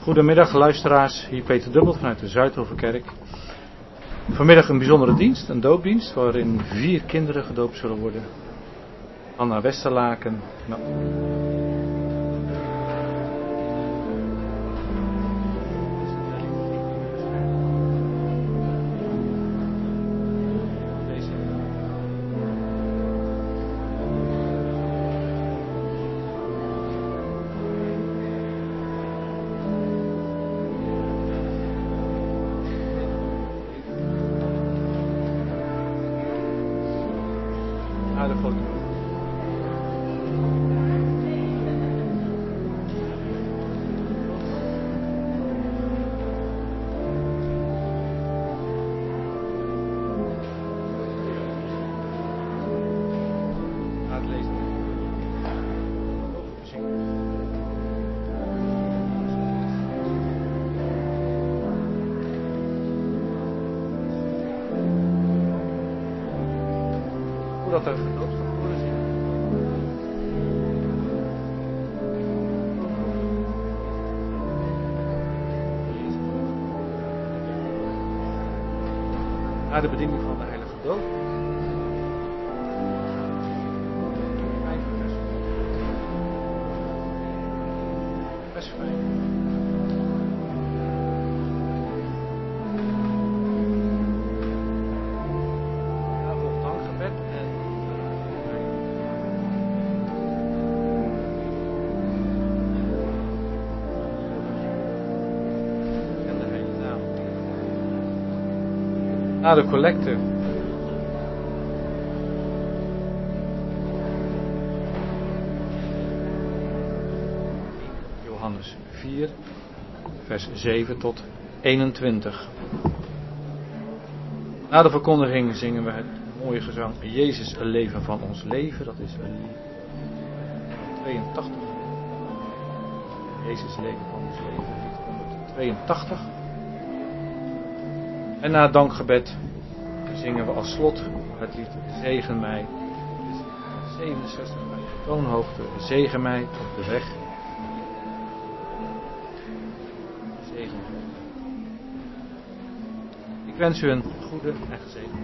Goedemiddag luisteraars, hier Peter Dubbelt vanuit de Zuidhovenkerk. Vanmiddag een bijzondere dienst, een doopdienst, waarin 4 kinderen gedoopt zullen worden. Anna Westerlaken. Dat er gedoopt kan worden. Na de bediening van de heilige doop. Vers 5. Na de collecte Johannes 4 vers 7 tot 21. Na de verkondiging zingen we het mooie gezang Jezus, een leven van ons leven. Dat is een 82. Jezus, leven van ons leven, lied 182. En na het dankgebed zingen we als slot het lied Zegen mij. 67 bij de toonhoogte. Zegen mij op de weg. Zegen mij. Ik wens u een goede en gezegende.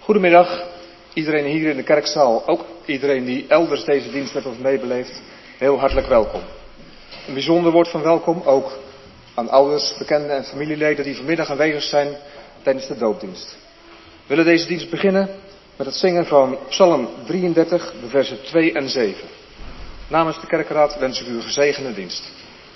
Goedemiddag, iedereen hier in de kerkzaal, ook iedereen die elders deze dienst met ons meebeleeft, heel hartelijk welkom. Een bijzonder woord van welkom ook aan ouders, bekenden en familieleden die vanmiddag aanwezig zijn tijdens de doopdienst. We willen deze dienst beginnen met het zingen van Psalm 33, de versen 2 en 7. Namens de kerkenraad wens ik u een gezegende dienst.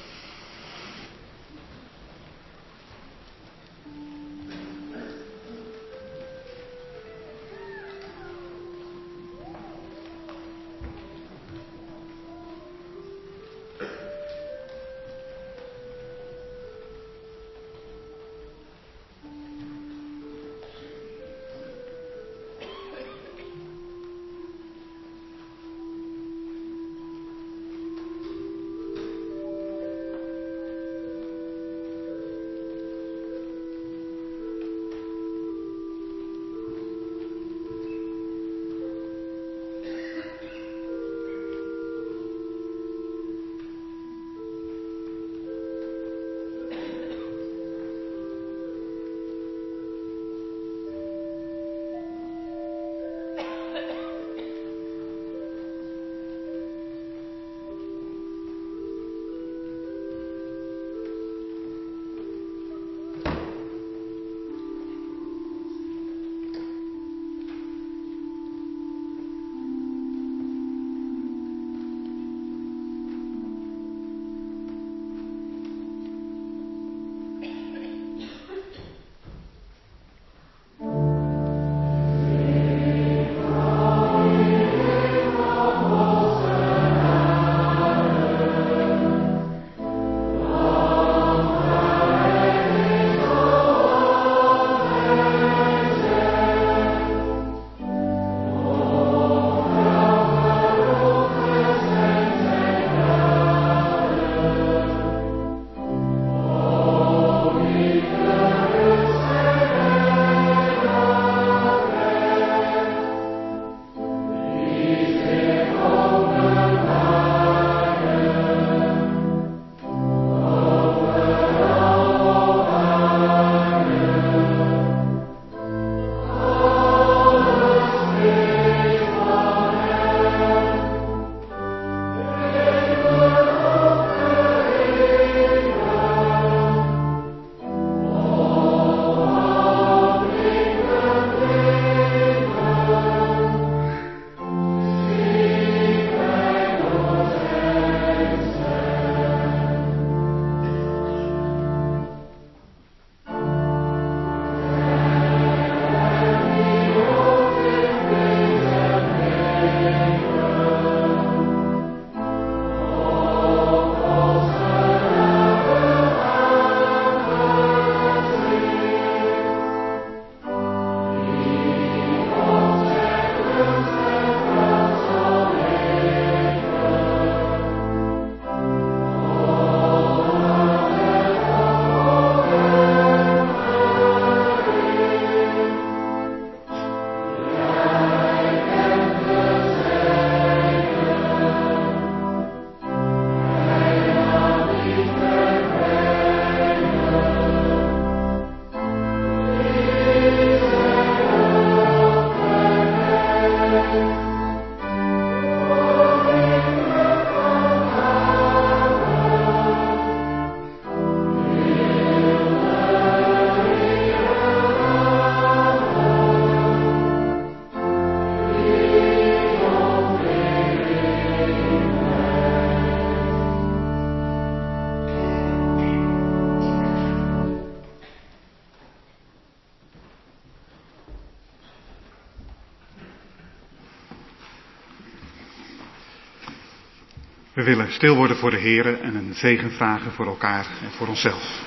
We willen stil worden voor de Here en een zegen vragen voor elkaar en voor onszelf.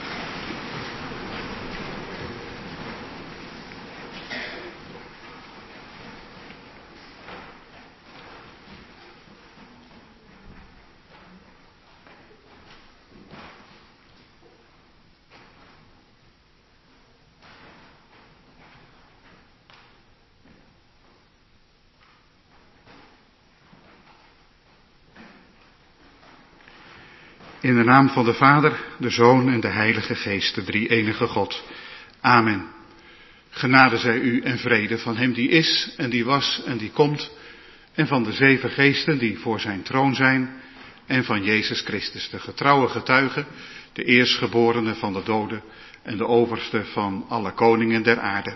In de naam van de Vader, de Zoon en de Heilige Geest, de drie-enige God. Amen. Genade zij u en vrede van hem die is en die was en die komt, en van de 7 geesten die voor zijn troon zijn, en van Jezus Christus, de getrouwe getuige, de eerstgeborene van de doden en de overste van alle koningen der aarde.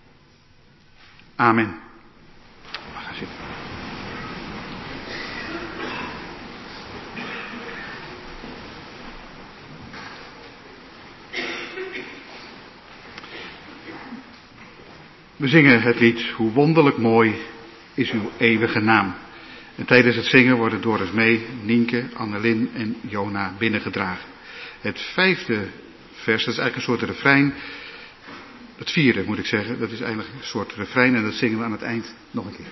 Amen. Ga zitten. We zingen het lied Hoe wonderlijk mooi is uw eeuwige naam. En tijdens het zingen worden Doris Mee, Nienke, Annelien en Jona binnengedragen. Het 5e vers, dat is eigenlijk een soort refrein. Het 4e moet ik zeggen, dat is eigenlijk een soort refrein en dat zingen we aan het eind nog een keer.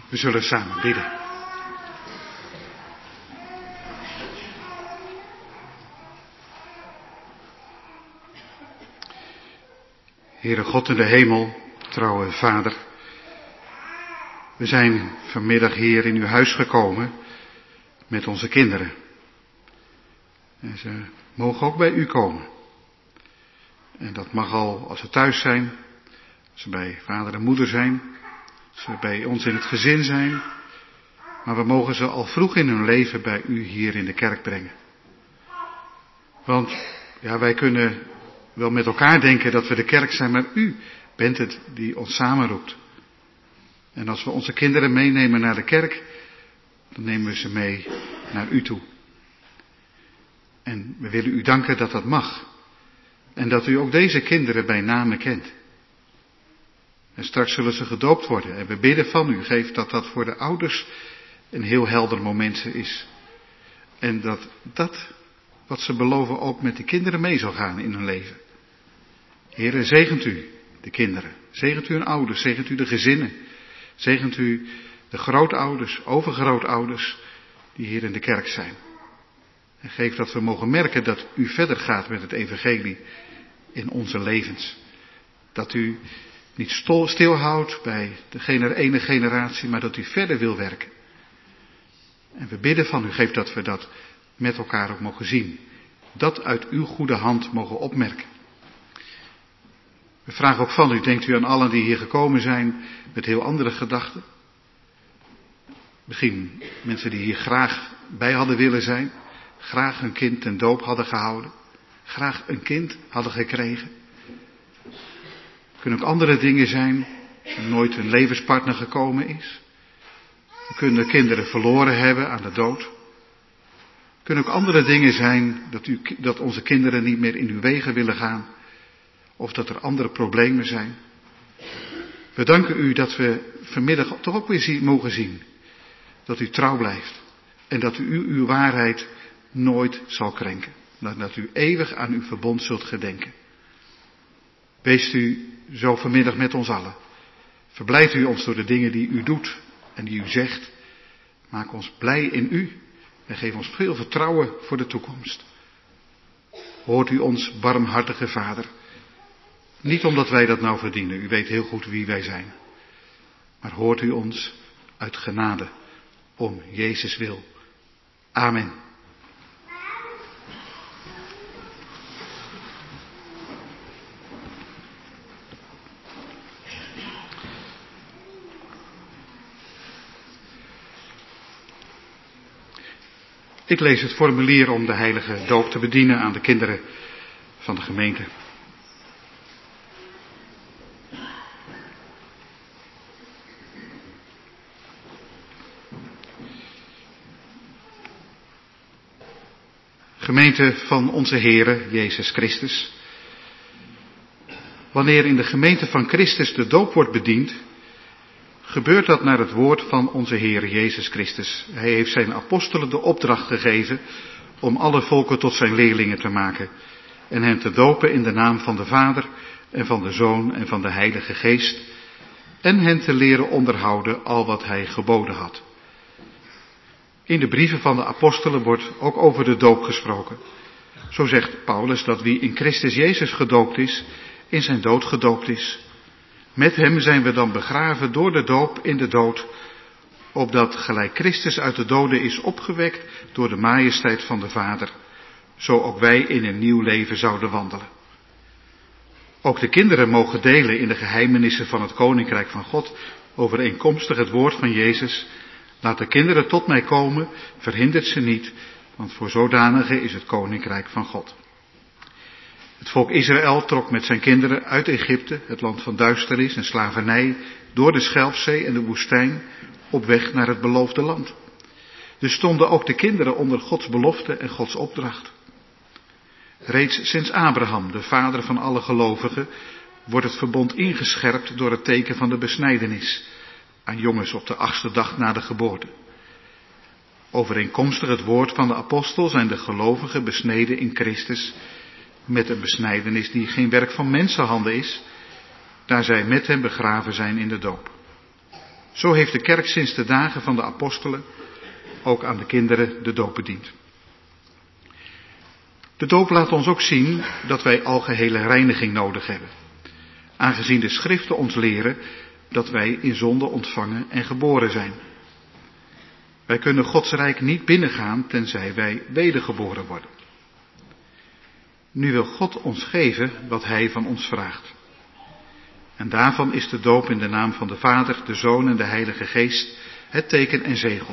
We zullen samen bidden. Heere God in de hemel, trouwe Vader. We zijn vanmiddag hier in uw huis gekomen met onze kinderen. En ze mogen ook bij u komen. En dat mag al als ze thuis zijn, als ze bij vader en moeder zijn, als ze bij ons in het gezin zijn. Maar we mogen ze al vroeg in hun leven bij u hier in de kerk brengen. Want ja, wij kunnen wel met elkaar denken dat we de kerk zijn, maar u bent het die ons samenroept. En als we onze kinderen meenemen naar de kerk, dan nemen we ze mee naar u toe. En we willen u danken dat dat mag. En dat u ook deze kinderen bij name kent. En straks zullen ze gedoopt worden. En we bidden van u, geef dat dat voor de ouders een heel helder moment is. En dat wat ze beloven ook met de kinderen mee zal gaan in hun leven. Heere, zegent u de kinderen. Zegent u hun ouders, zegent u de gezinnen. Zegent u de grootouders, overgrootouders die hier in de kerk zijn. En geef dat we mogen merken dat u verder gaat met het evangelie in onze levens. Dat u niet stilhoudt bij de ene generatie, maar dat u verder wil werken. En we bidden van u, geef dat we dat met elkaar ook mogen zien. Dat uit uw goede hand mogen opmerken. We vragen ook van u, denkt u aan allen die hier gekomen zijn met heel andere gedachten? Misschien mensen die hier graag bij hadden willen zijn, graag hun kind ten doop hadden gehouden, graag een kind hadden gekregen. Het kunnen ook andere dingen zijn, nooit een levenspartner gekomen is. We kunnen kinderen verloren hebben aan de dood. Het kunnen ook andere dingen zijn, dat onze kinderen niet meer in uw wegen willen gaan. Of dat er andere problemen zijn. We danken u dat we vanmiddag toch ook weer mogen zien. Dat u trouw blijft. En dat u uw waarheid nooit zal krenken. Dat u eeuwig aan uw verbond zult gedenken. Wees u zo vanmiddag met ons allen. Verblijft u ons door de dingen die u doet en die u zegt. Maak ons blij in u. En geef ons veel vertrouwen voor de toekomst. Hoort u ons, barmhartige Vader. Niet omdat wij dat nou verdienen, u weet heel goed wie wij zijn. Maar hoort u ons uit genade, om Jezus wil. Amen. Ik lees het formulier om de heilige doop te bedienen aan de kinderen van de gemeente. Gemeente van onze Heere Jezus Christus. Wanneer in de gemeente van Christus de doop wordt bediend, gebeurt dat naar het woord van onze Heere Jezus Christus. Hij heeft zijn apostelen de opdracht gegeven om alle volken tot zijn leerlingen te maken en hen te dopen in de naam van de Vader en van de Zoon en van de Heilige Geest en hen te leren onderhouden al wat hij geboden had. In de brieven van de apostelen wordt ook over de doop gesproken. Zo zegt Paulus dat wie in Christus Jezus gedoopt is, in zijn dood gedoopt is. Met hem zijn we dan begraven door de doop in de dood, opdat gelijk Christus uit de doden is opgewekt door de majesteit van de Vader, zo ook wij in een nieuw leven zouden wandelen. Ook de kinderen mogen delen in de geheimenissen van het Koninkrijk van God, overeenkomstig het woord van Jezus. Laat de kinderen tot mij komen, verhindert ze niet, want voor zodanige is het Koninkrijk van God. Het volk Israël trok met zijn kinderen uit Egypte, het land van duisternis en slavernij, door de Schelfzee en de woestijn, op weg naar het beloofde land. Dus stonden ook de kinderen onder Gods belofte en Gods opdracht. Reeds sinds Abraham, de vader van alle gelovigen, wordt het verbond ingescherpt door het teken van de besnijdenis aan jongens op de 8e dag na de geboorte. Overeenkomstig het woord van de apostel zijn de gelovigen besneden in Christus met een besnijdenis die geen werk van mensenhanden is, daar zij met hem begraven zijn in de doop. Zo heeft de kerk sinds de dagen van de apostelen ook aan de kinderen de doop bediend. De doop laat ons ook zien dat wij algehele reiniging nodig hebben, aangezien de schriften ons leren dat wij in zonde ontvangen en geboren zijn. Wij kunnen Gods rijk niet binnengaan tenzij wij wedergeboren worden. Nu wil God ons geven wat Hij van ons vraagt. En daarvan is de doop in de naam van de Vader, de Zoon en de Heilige Geest het teken en zegel.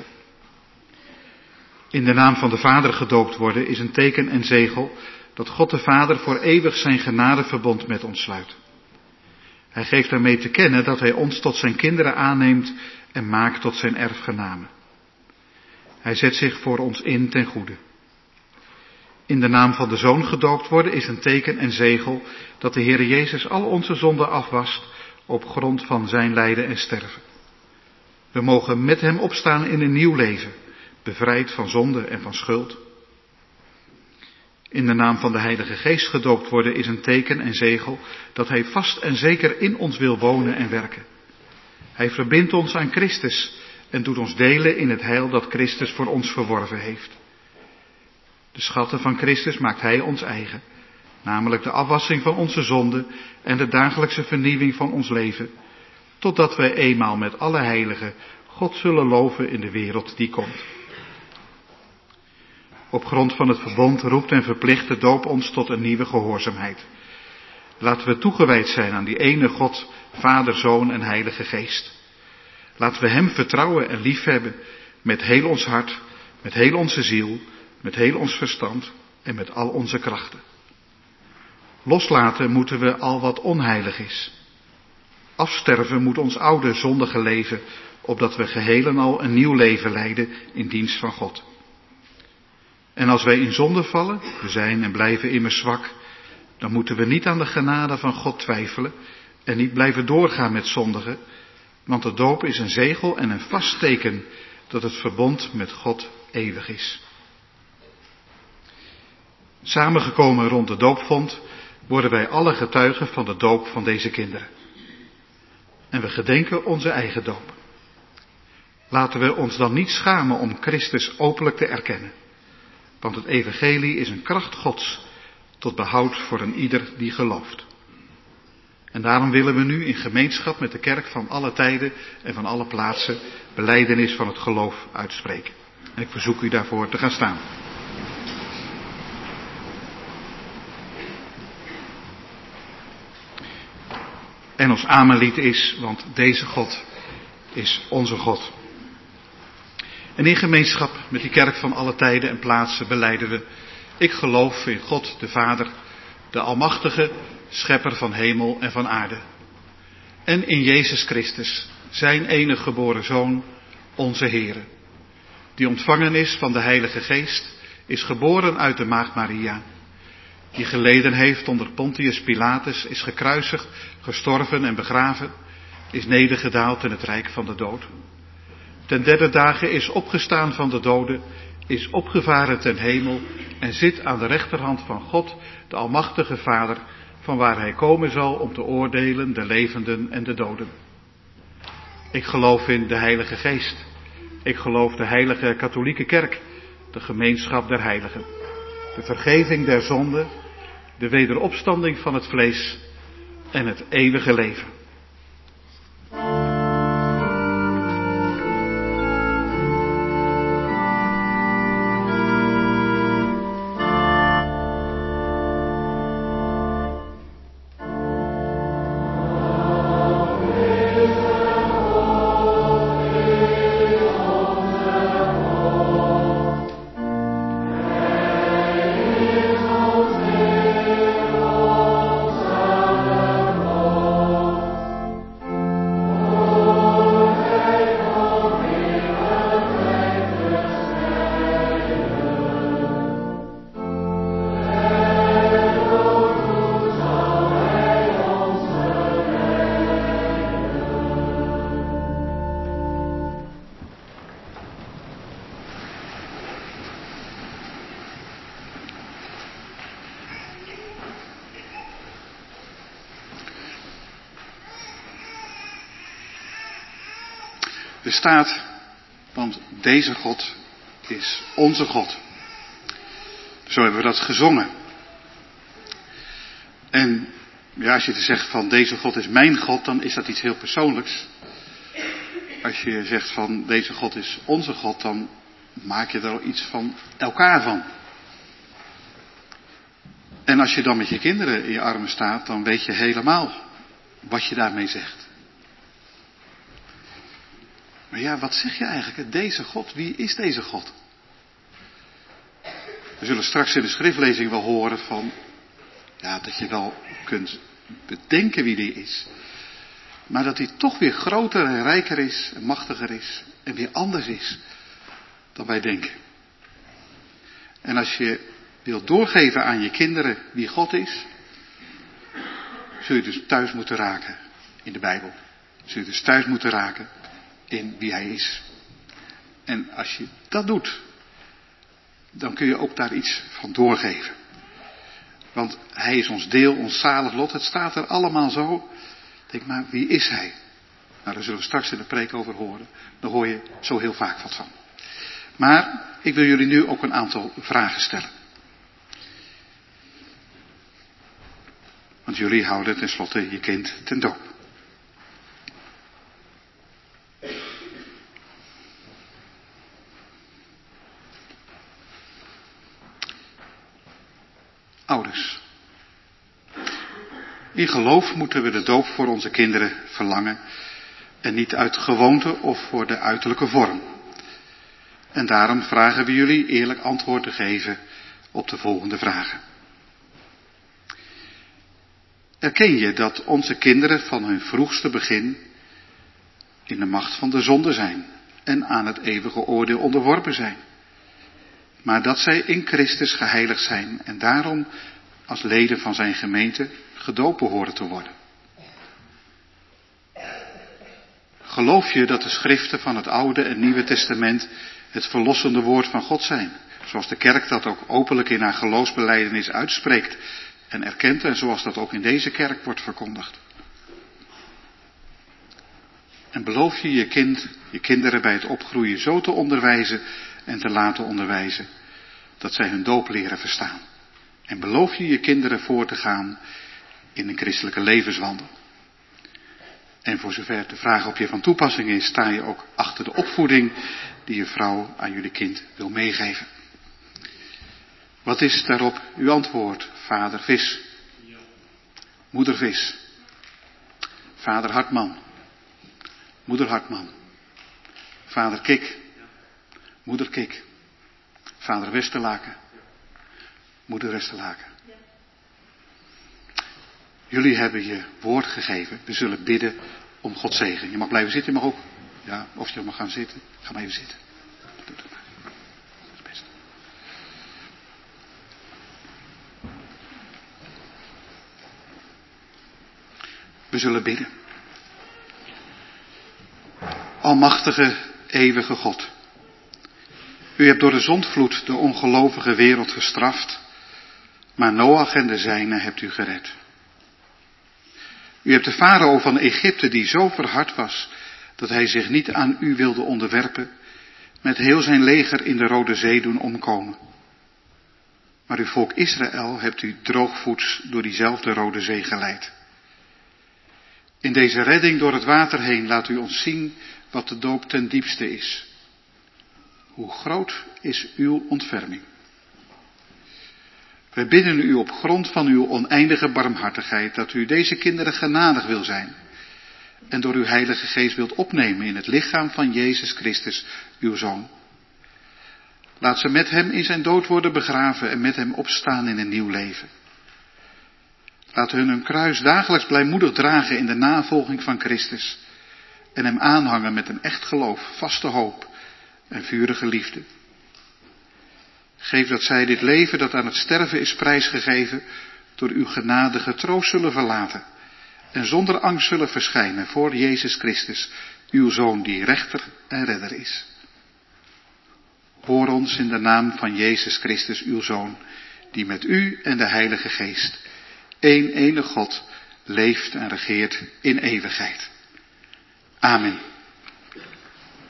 In de naam van de Vader gedoopt worden is een teken en zegel dat God de Vader voor eeuwig zijn genadeverbond met ons sluit. Hij geeft daarmee te kennen dat Hij ons tot zijn kinderen aanneemt en maakt tot zijn erfgenamen. Hij zet zich voor ons in ten goede. In de naam van de Zoon gedoopt worden is een teken en zegel dat de Heere Jezus al onze zonden afwast op grond van zijn lijden en sterven. We mogen met hem opstaan in een nieuw leven, bevrijd van zonde en van schuld. In de naam van de Heilige Geest gedoopt worden is een teken en zegel dat Hij vast en zeker in ons wil wonen en werken. Hij verbindt ons aan Christus en doet ons delen in het heil dat Christus voor ons verworven heeft. De schatten van Christus maakt Hij ons eigen, namelijk de afwassing van onze zonden en de dagelijkse vernieuwing van ons leven, totdat wij eenmaal met alle heiligen God zullen loven in de wereld die komt. Op grond van het verbond roept en verplicht de doop ons tot een nieuwe gehoorzaamheid. Laten we toegewijd zijn aan die ene God, Vader, Zoon en Heilige Geest. Laten we Hem vertrouwen en liefhebben met heel ons hart, met heel onze ziel, met heel ons verstand en met al onze krachten. Loslaten moeten we al wat onheilig is. Afsterven moet ons oude zondige leven, opdat we geheel en al een nieuw leven leiden in dienst van God. En als wij in zonde vallen, we zijn en blijven immers zwak, dan moeten we niet aan de genade van God twijfelen en niet blijven doorgaan met zondigen, want de doop is een zegel en een vast teken dat het verbond met God eeuwig is. Samengekomen rond de doopvond worden wij alle getuigen van de doop van deze kinderen. En we gedenken onze eigen doop. Laten we ons dan niet schamen om Christus openlijk te erkennen. Want het evangelie is een kracht Gods tot behoud voor een ieder die gelooft. En daarom willen we nu in gemeenschap met de kerk van alle tijden en van alle plaatsen belijdenis van het geloof uitspreken. En ik verzoek u daarvoor te gaan staan. En ons amenlied is, want deze God is onze God. En in gemeenschap met die kerk van alle tijden en plaatsen belijden we: ik geloof in God de Vader, de Almachtige, Schepper van hemel en van aarde. En in Jezus Christus, zijn enige geboren Zoon, onze Heere, die ontvangen is van de Heilige Geest, is geboren uit de Maagd Maria, die geleden heeft onder Pontius Pilatus, is gekruisigd, gestorven en begraven, is nedergedaald in het rijk van de dood. Ten derde dagen is opgestaan van de doden, is opgevaren ten hemel en zit aan de rechterhand van God, de Almachtige Vader, van waar Hij komen zal om te oordelen de levenden en de doden. Ik geloof in de Heilige Geest. Ik geloof de heilige katholieke kerk, de gemeenschap der heiligen, de vergeving der zonden, de wederopstanding van het vlees en het eeuwige leven. Er staat, want deze God is onze God. Zo hebben we dat gezongen. En ja, als je zegt van deze God is mijn God, dan is dat iets heel persoonlijks. Als je zegt van deze God is onze God, dan maak je er al iets van elkaar van. En als je dan met je kinderen in je armen staat, dan weet je helemaal wat je daarmee zegt. Maar ja, wat zeg je eigenlijk? Deze God, wie is deze God? We zullen straks in de schriftlezing wel horen van, ja, dat je wel kunt bedenken wie die is. Maar dat hij toch weer groter en rijker is en machtiger is en weer anders is dan wij denken. En als je wilt doorgeven aan je kinderen wie God is, zul je dus thuis moeten raken in de Bijbel. Zul je dus thuis moeten raken in wie hij is. En als je dat doet, dan kun je ook daar iets van doorgeven. Want hij is ons deel, ons zalig lot. Het staat er allemaal zo. Denk maar, wie is hij? Nou, daar zullen we straks in de preek over horen. Daar hoor je zo heel vaak wat van. Maar ik wil jullie nu ook een aantal vragen stellen. Want jullie houden tenslotte je kind ten doop. Ouders. In geloof moeten we de doop voor onze kinderen verlangen. En niet uit gewoonte of voor de uiterlijke vorm. En daarom vragen we jullie eerlijk antwoord te geven op de volgende vragen. Erken je dat onze kinderen van hun vroegste begin in de macht van de zonde zijn en aan het eeuwige oordeel onderworpen zijn? Maar dat zij in Christus geheiligd zijn en daarom als leden van zijn gemeente gedoopt horen te worden. Geloof je dat de schriften van het Oude en Nieuwe Testament het verlossende woord van God zijn? Zoals de kerk dat ook openlijk in haar geloofsbelijdenis uitspreekt en erkent en zoals dat ook in deze kerk wordt verkondigd. En beloof je je kinderen bij het opgroeien zo te onderwijzen en te laten onderwijzen dat zij hun doop leren verstaan. En beloof je je kinderen voor te gaan in een christelijke levenswandel. En voor zover de vraag op je van toepassing is, sta je ook achter de opvoeding die je vrouw aan jullie kind wil meegeven. Wat is daarop uw antwoord? Vader vis. Moeder vis. Vader Hartman. Moeder Hartman. Vader Kik. Moeder Kik. Vader Westerlaken. Moeder Westerlaken. Jullie hebben je woord gegeven. We zullen bidden om Gods zegen. Je mag blijven zitten, je mag ook. Ja, of je mag gaan zitten. Ga maar even zitten. Doe het maar. Dat is het beste. We zullen bidden. Almachtige, eeuwige God. U hebt door de zondvloed de ongelovige wereld gestraft, maar Noach en de zijnen hebt u gered. U hebt de farao van Egypte, die zo verhard was dat hij zich niet aan u wilde onderwerpen, met heel zijn leger in de Rode Zee doen omkomen. Maar uw volk Israël hebt u droogvoets door diezelfde Rode Zee geleid. In deze redding door het water heen laat u ons zien wat de doop ten diepste is. Hoe groot is uw ontferming? Wij bidden u op grond van uw oneindige barmhartigheid dat u deze kinderen genadig wil zijn en door uw Heilige Geest wilt opnemen in het lichaam van Jezus Christus, uw Zoon. Laat ze met hem in zijn dood worden begraven en met hem opstaan in een nieuw leven. Laat hun kruis dagelijks blijmoedig dragen in de navolging van Christus en hem aanhangen met een echt geloof, vaste hoop en vurige liefde. Geef dat zij dit leven dat aan het sterven is prijsgegeven door uw genade getroost zullen verlaten en zonder angst zullen verschijnen voor Jezus Christus, uw Zoon die rechter en redder is. Hoor ons in de naam van Jezus Christus, uw Zoon, die met u en de Heilige Geest, één enige God, leeft en regeert in eeuwigheid. Amen.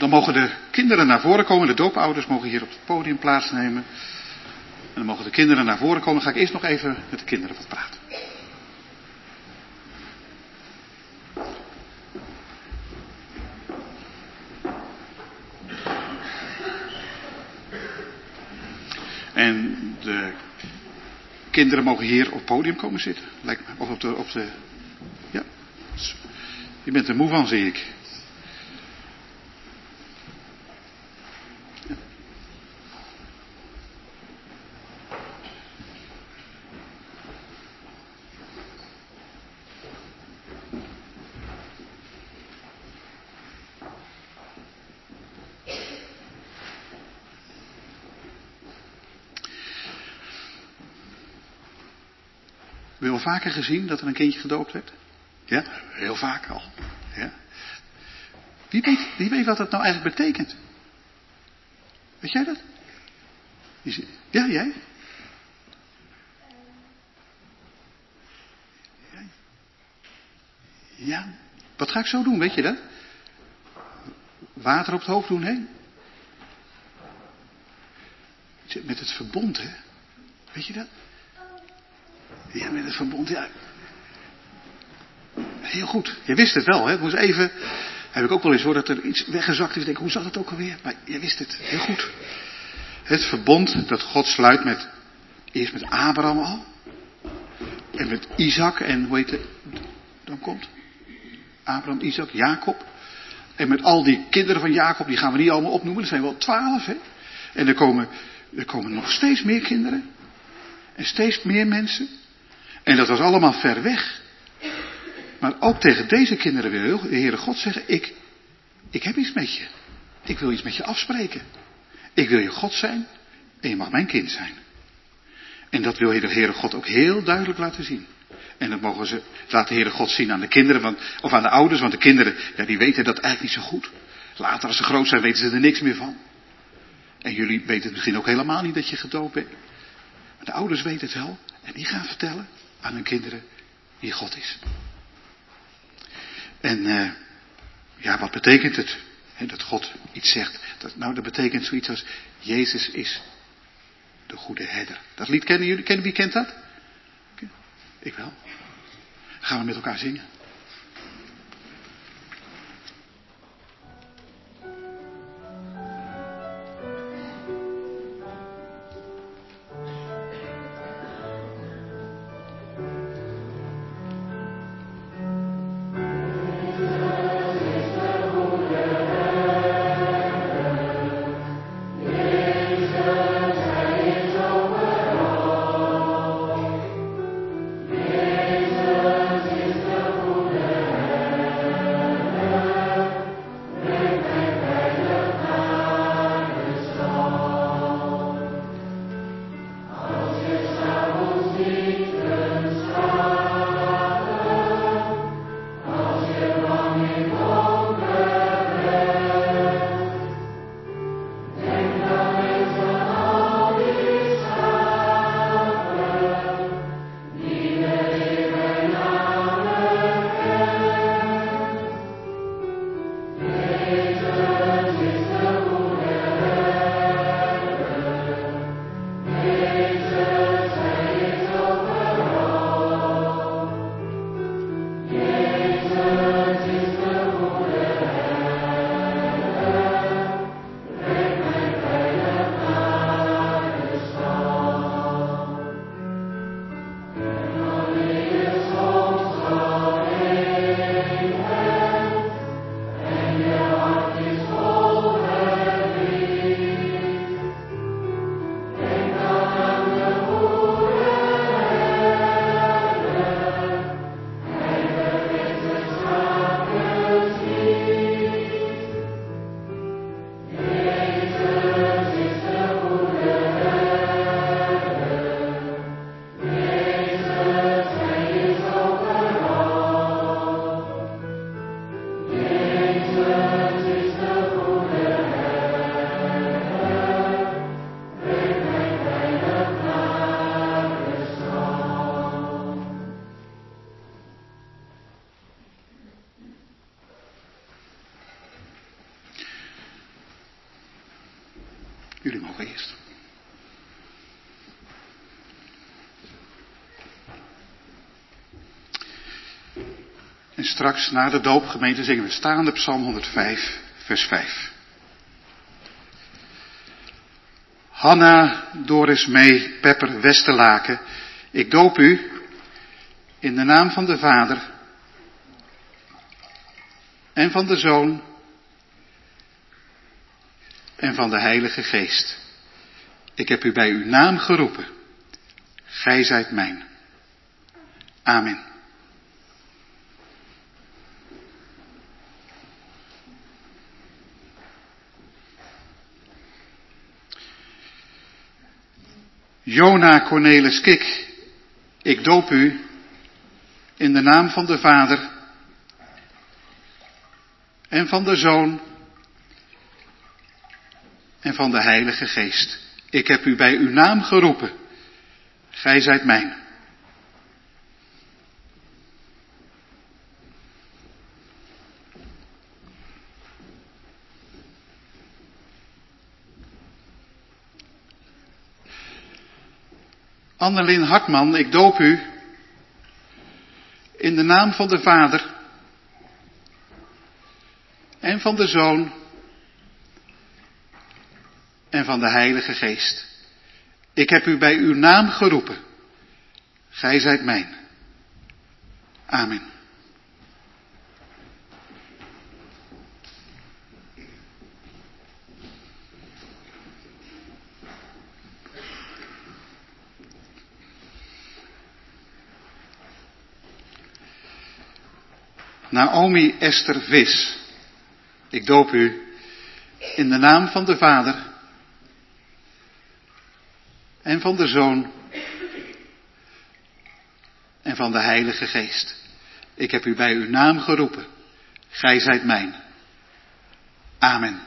Dan mogen de kinderen naar voren komen. De doopouders mogen hier op het podium plaatsnemen. En dan mogen de kinderen naar voren komen. Dan ga ik eerst nog even met de kinderen wat praten. En de kinderen mogen hier op het podium komen zitten. Lijkt me. Of op de... Ja. Je bent er moe van, zie ik. Ja. Heb je wel vaker gezien dat er een kindje gedoopt werd? Ja, heel vaak al. Ja. Wie weet wat dat nou eigenlijk betekent? Weet jij dat? Ja, jij? Ja. Wat ga ik zo doen, weet je dat? Water op het hoofd doen, hè? Met het verbond, hè? Weet je dat? Ja, met het verbond, ja. Heel goed. Je wist het wel, hè? Het moest even... Heb ik ook wel eens hoor dat er iets weggezakt is. Ik denk, hoe zat het ook alweer? Maar je wist het. Heel goed. Het verbond dat God sluit eerst met Abraham al. En met Isaac en hoe heet het? Dan komt Abraham, Isaac, Jacob. En met al die kinderen van Jacob, die gaan we niet allemaal opnoemen. Er zijn wel 12, hè? En er komen nog steeds meer kinderen. En steeds meer mensen. En dat was allemaal ver weg. Maar ook tegen deze kinderen wil de Heere God zeggen, ik heb iets met je. Ik wil iets met je afspreken. Ik wil je God zijn en je mag mijn kind zijn. En dat wil de Heere God ook heel duidelijk laten zien. En dat laat de Heere God zien aan de kinderen, of aan de ouders, want de kinderen, ja, die weten dat eigenlijk niet zo goed. Later als ze groot zijn weten ze er niks meer van. En jullie weten het misschien ook helemaal niet dat je gedoopt bent. Maar de ouders weten het wel. En die gaan vertellen aan hun kinderen wie God is. En ja, wat betekent het? He, dat God iets zegt. Dat betekent zoiets als Jezus is de goede herder. Dat lied kennen jullie? Wie kent dat? Ik wel. Gaan we met elkaar zingen. Jezus is de Jullie mogen eerst. En straks na de doopgemeente zingen we staande Psalm 105, vers 5. Hanna, Doris, May, Pepper, Westerlaken, ik doop u in de naam van de Vader en van de Zoon en van de Heilige Geest. Ik heb u bij uw naam geroepen. Gij zijt mijn. Amen. Jona Cornelis Kik, ik doop u in de naam van de Vader en van de Zoon en van de Heilige Geest. Ik heb u bij uw naam geroepen. Gij zijt mijn. Annelien Hartman, ik doop u in de naam van de Vader en van de Zoon en van de Heilige Geest. Ik heb u bij uw naam geroepen. Gij zijt mijn. Amen. Naomi Esther Vis, ik doop u in de naam van de Vader en van de Zoon en van de Heilige Geest. Ik heb u bij uw naam geroepen. Gij zijt mijn. Amen.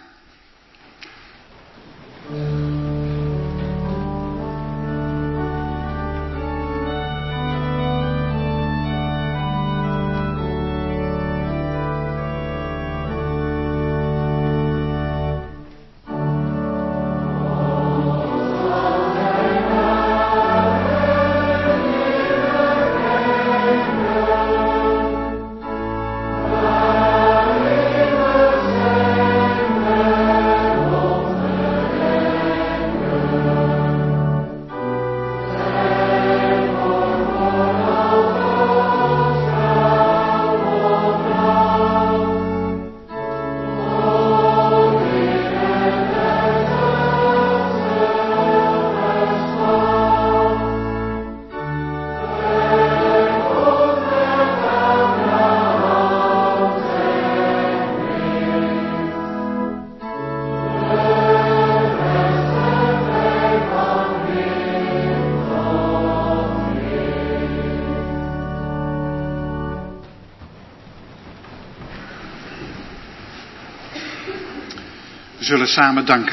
We zullen samen danken.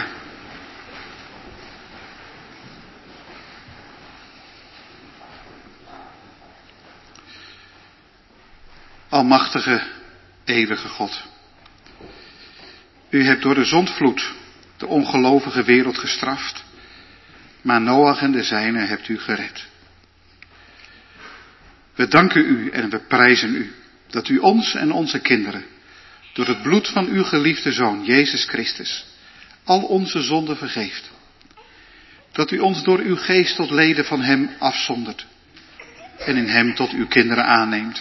Almachtige, eeuwige God. U hebt door de zondvloed de ongelovige wereld gestraft, maar Noach en de zijnen hebt u gered. We danken u en we prijzen u dat u ons en onze kinderen door het bloed van uw geliefde Zoon, Jezus Christus, al onze zonden vergeeft. Dat u ons door uw geest tot leden van hem afzondert en in hem tot uw kinderen aanneemt.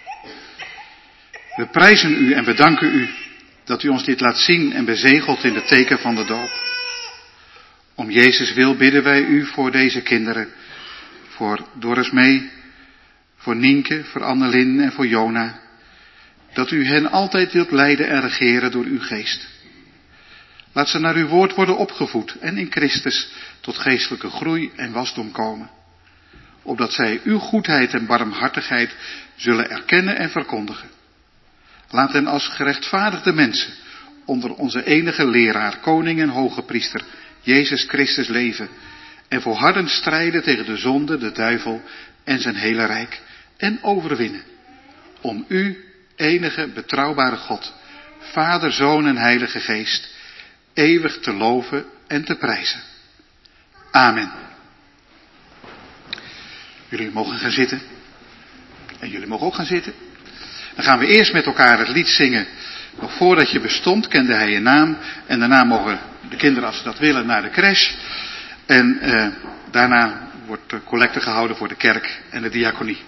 We prijzen u en we danken u dat u ons dit laat zien en bezegelt in het teken van de doop. Om Jezus wil bidden wij u voor deze kinderen, voor Doris May, voor Nienke, voor Annelien en voor Jona, dat u hen altijd wilt leiden en regeren door uw geest. Laat ze naar uw woord worden opgevoed en in Christus tot geestelijke groei en wasdom komen, opdat zij uw goedheid en barmhartigheid zullen erkennen en verkondigen. Laat hen als gerechtvaardigde mensen onder onze enige leraar, koning en hoge priester, Jezus Christus leven en volhardend strijden tegen de zonde, de duivel en zijn hele rijk en overwinnen. Om u, enige betrouwbare God, Vader, Zoon en Heilige Geest, eeuwig te loven en te prijzen. Amen. Jullie mogen gaan zitten. En jullie mogen ook gaan zitten. Dan gaan we eerst met elkaar het lied zingen. Nog voordat je bestond, kende hij je naam. En daarna mogen de kinderen, als ze dat willen, naar de crash. En daarna wordt de collecte gehouden voor de kerk en de diaconie.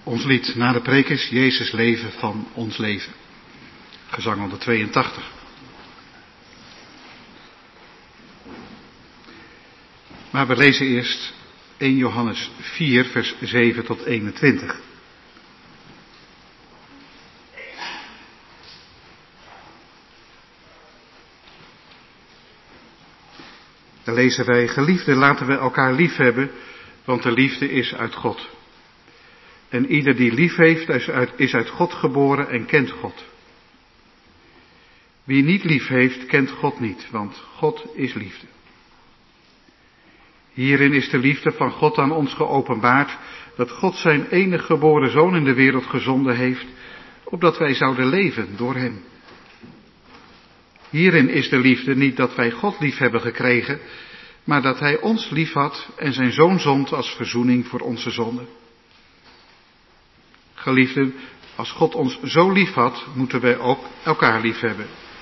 Ons lied na de preek is Jezus leven van ons leven. Gezang 182. Maar we lezen eerst 1 Johannes 4 vers 7 tot 21. Daar lezen wij: Geliefden, laten we elkaar lief hebben, want de liefde is uit God. En ieder die lief heeft, is uit God geboren en kent God. Wie niet lief heeft, kent God niet, want God is liefde. Hierin is de liefde van God aan ons geopenbaard, dat God zijn enige geboren Zoon in de wereld gezonden heeft, opdat wij zouden leven door hem. Hierin is de liefde niet dat wij God lief hebben gekregen, maar dat hij ons lief had en zijn Zoon zond als verzoening voor onze zonden. Geliefden, als God ons zo lief had, moeten wij ook elkaar lief hebben.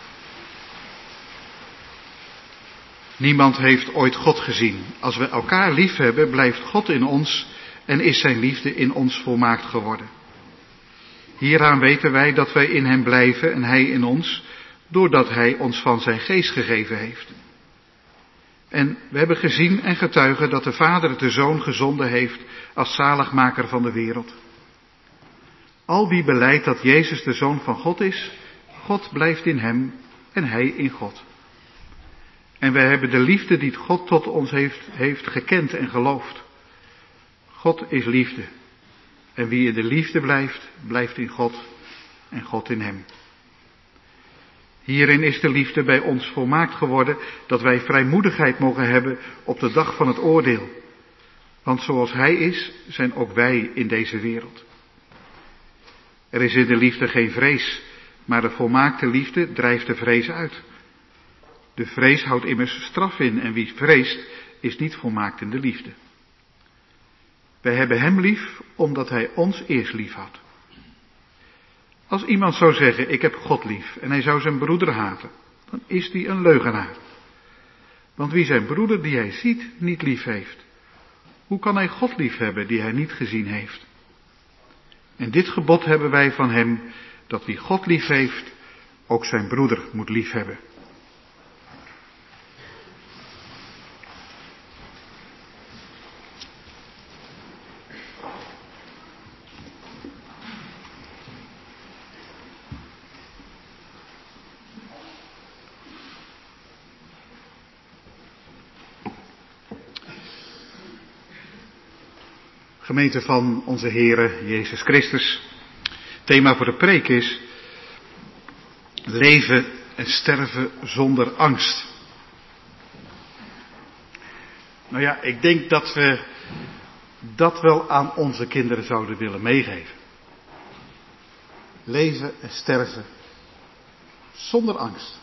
Niemand heeft ooit God gezien. Als we elkaar lief hebben, blijft God in ons en is zijn liefde in ons volmaakt geworden. Hieraan weten wij dat wij in hem blijven en hij in ons, doordat hij ons van zijn geest gegeven heeft. En we hebben gezien en getuigen dat de Vader de Zoon gezonden heeft als zaligmaker van de wereld. Al wie belijdt dat Jezus de Zoon van God is, God blijft in hem en hij in God. En wij hebben de liefde die God tot ons heeft gekend en geloofd. God is liefde. En wie in de liefde blijft, blijft in God en God in hem. Hierin is de liefde bij ons volmaakt geworden, dat wij vrijmoedigheid mogen hebben op de dag van het oordeel. Want zoals hij is, zijn ook wij in deze wereld. Er is in de liefde geen vrees, maar de volmaakte liefde drijft de vrees uit. De vrees houdt immers straf in en wie vreest is niet volmaakt in de liefde. Wij hebben hem lief omdat hij ons eerst lief had. Als iemand zou zeggen, ik heb God lief en hij zou zijn broeder haten, dan is die een leugenaar. Want wie zijn broeder die hij ziet niet lief heeft, hoe kan hij God lief hebben die hij niet gezien heeft? En dit gebod hebben wij van hem, dat wie God lief heeft, ook zijn broeder moet lief hebben. Gemeente van onze Heere Jezus Christus. Thema voor de preek is leven en sterven zonder angst. Nou ja, ik denk dat we dat wel aan onze kinderen zouden willen meegeven. Leven en sterven zonder angst.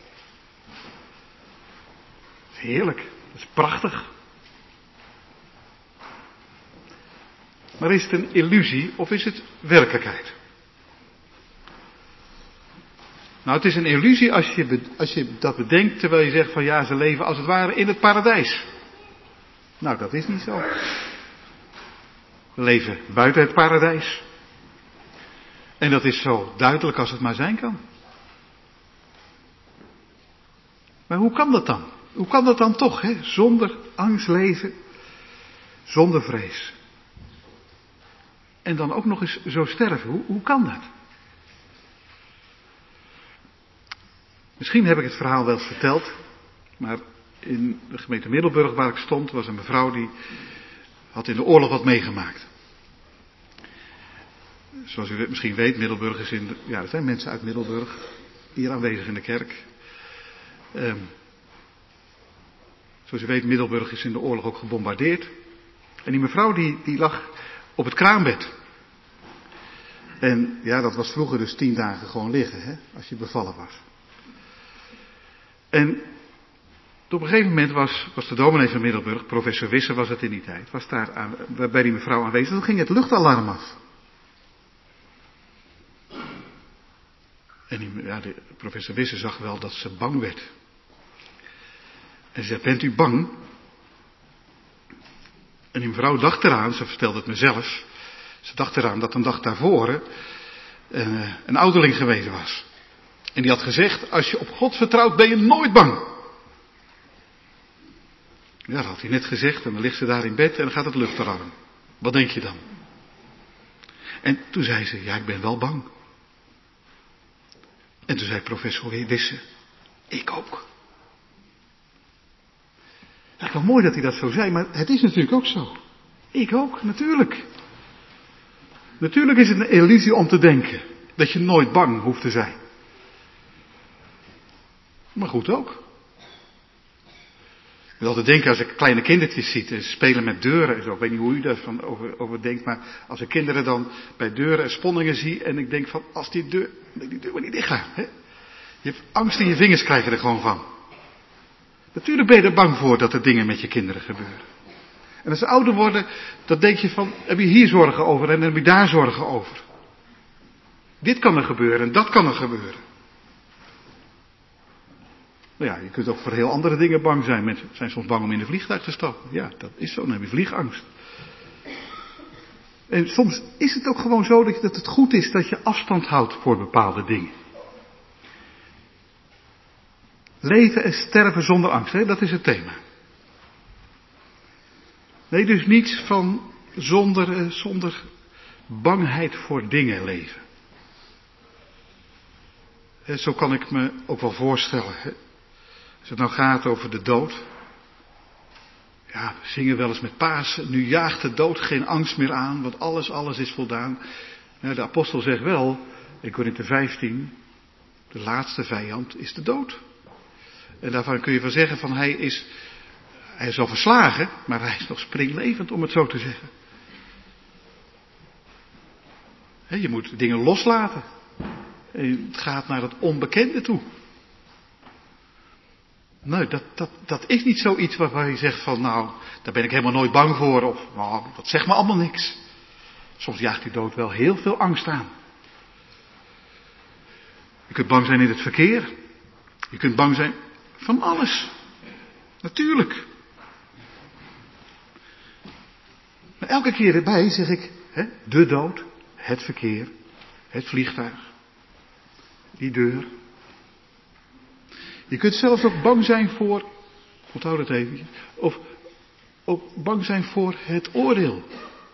Dat is heerlijk, dat is prachtig. Maar is het een illusie of is het werkelijkheid? Nou, het is een illusie als je dat bedenkt terwijl je zegt van ja, ze leven als het ware in het paradijs. Nou, dat is niet zo. We leven buiten het paradijs. En dat is zo duidelijk als het maar zijn kan. Maar hoe kan dat dan? Hoe kan dat dan toch, hè? Zonder angst leven, zonder vrees. En dan ook nog eens zo sterven. Hoe kan dat? Misschien heb ik het verhaal wel eens verteld. Maar in de gemeente Middelburg waar ik stond, was een mevrouw die had in de oorlog wat meegemaakt. Zoals u misschien weet, Middelburg is er zijn mensen uit Middelburg hier aanwezig in de kerk. Zoals u weet, Middelburg is in de oorlog ook gebombardeerd. En die mevrouw die lag op het kraambed. En ja, dat was vroeger dus 10 dagen gewoon liggen, hè, als je bevallen was. En op een gegeven moment was de dominee van Middelburg, professor Wisse was het in die tijd, was daar bij die mevrouw aanwezig. Toen ging het luchtalarm af. En de professor Wisse zag wel dat ze bang werd. En ze zei, bent u bang? En die mevrouw dacht eraan, ze vertelde het mezelf. Ze dacht eraan dat een dag daarvoor een ouderling geweest was. En die had gezegd, als je op God vertrouwt ben je nooit bang. Ja, dat had hij net gezegd en dan ligt ze daar in bed en dan gaat het luchtalarm. Wat denk je dan? En toen zei ze, ja, ik ben wel bang. En toen zei professor Wisse, ik ook. Het is wel mooi dat hij dat zo zei, maar het is natuurlijk ook zo. Ik ook, natuurlijk. Natuurlijk is het een illusie om te denken dat je nooit bang hoeft te zijn. Maar goed ook. Ik wil altijd denken als ik kleine kindertjes ziet en spelen met deuren en zo. Ik weet niet hoe u daar over denkt, maar als ik kinderen dan bij deuren en sponningen zie en ik denk van, als die deur maar niet dicht gaat. Hè? Je hebt angst in je vingers krijgen er gewoon van. Natuurlijk ben je er bang voor dat er dingen met je kinderen gebeuren. En als ze ouder worden, dan denk je van, heb je hier zorgen over en heb je daar zorgen over. Dit kan er gebeuren en dat kan er gebeuren. Nou ja, je kunt ook voor heel andere dingen bang zijn. Mensen zijn soms bang om in een vliegtuig te stappen. Ja, dat is zo, dan heb je vliegangst. En soms is het ook gewoon zo dat het goed is dat je afstand houdt voor bepaalde dingen. Leven en sterven zonder angst, hè? Dat is het thema. Nee, dus niets van zonder bangheid voor dingen leven. Zo kan ik me ook wel voorstellen. Hè? Als het nou gaat over de dood. Ja, we zingen wel eens met Pasen. Nu jaagt de dood geen angst meer aan, want alles is voldaan. Ja, de apostel zegt wel, in Korinthe 15, de laatste vijand is de dood. En daarvan kun je van zeggen van hij is al verslagen, maar hij is nog springlevend om het zo te zeggen. Je moet dingen loslaten. En het gaat naar het onbekende toe. Nee, dat is niet zoiets waarvan je zegt van nou, daar ben ik helemaal nooit bang voor. Of nou, dat zegt me allemaal niks. Soms jaagt die dood wel heel veel angst aan. Je kunt bang zijn in het verkeer. Je kunt bang zijn van alles. Natuurlijk. Maar elke keer erbij zeg ik, de dood, het verkeer, het vliegtuig, die deur. Je kunt zelfs ook bang zijn voor, onthoud het even, of ook bang zijn voor het oordeel.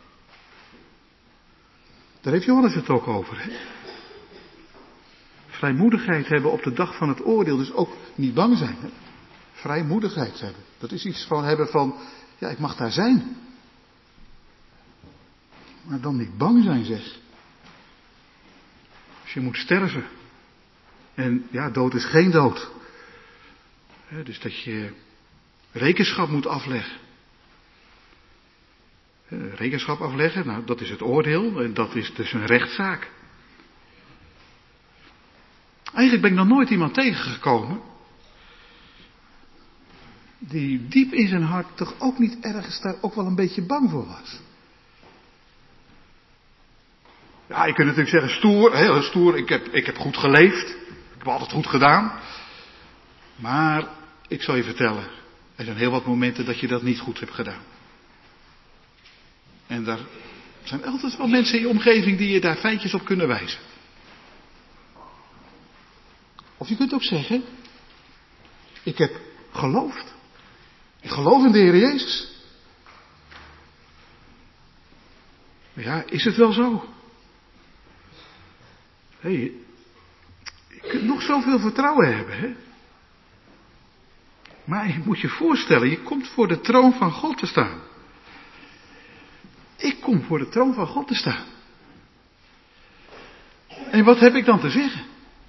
Daar heeft Johannes het ook over. Hè? Vrijmoedigheid hebben op de dag van het oordeel, dus ook niet bang zijn. Hè? Vrijmoedigheid hebben. Dat is iets van hebben van, ja, ik mag daar zijn. Maar dan niet bang zijn, zeg. Als je moet sterven. En ja, dood is geen dood. Dus dat je rekenschap moet afleggen. Rekenschap afleggen, nou dat is het oordeel en dat is dus een rechtszaak. Eigenlijk ben ik nog nooit iemand tegengekomen die diep in zijn hart toch ook niet ergens daar ook wel een beetje bang voor was. Ja, je kunt natuurlijk zeggen stoer, heel stoer, ik heb goed geleefd, ik heb altijd goed gedaan. Maar ik zal je vertellen, er zijn heel wat momenten dat je dat niet goed hebt gedaan. En daar zijn altijd wel mensen in je omgeving die je daar feitjes op kunnen wijzen. Of je kunt ook zeggen, ik heb geloofd. Ik geloof in de Heer Jezus. Maar ja, is het wel zo? Je kunt nog zoveel vertrouwen hebben, hè? Maar je moet je voorstellen, je komt voor de troon van God te staan. Ik kom voor de troon van God te staan. En wat heb ik dan te zeggen?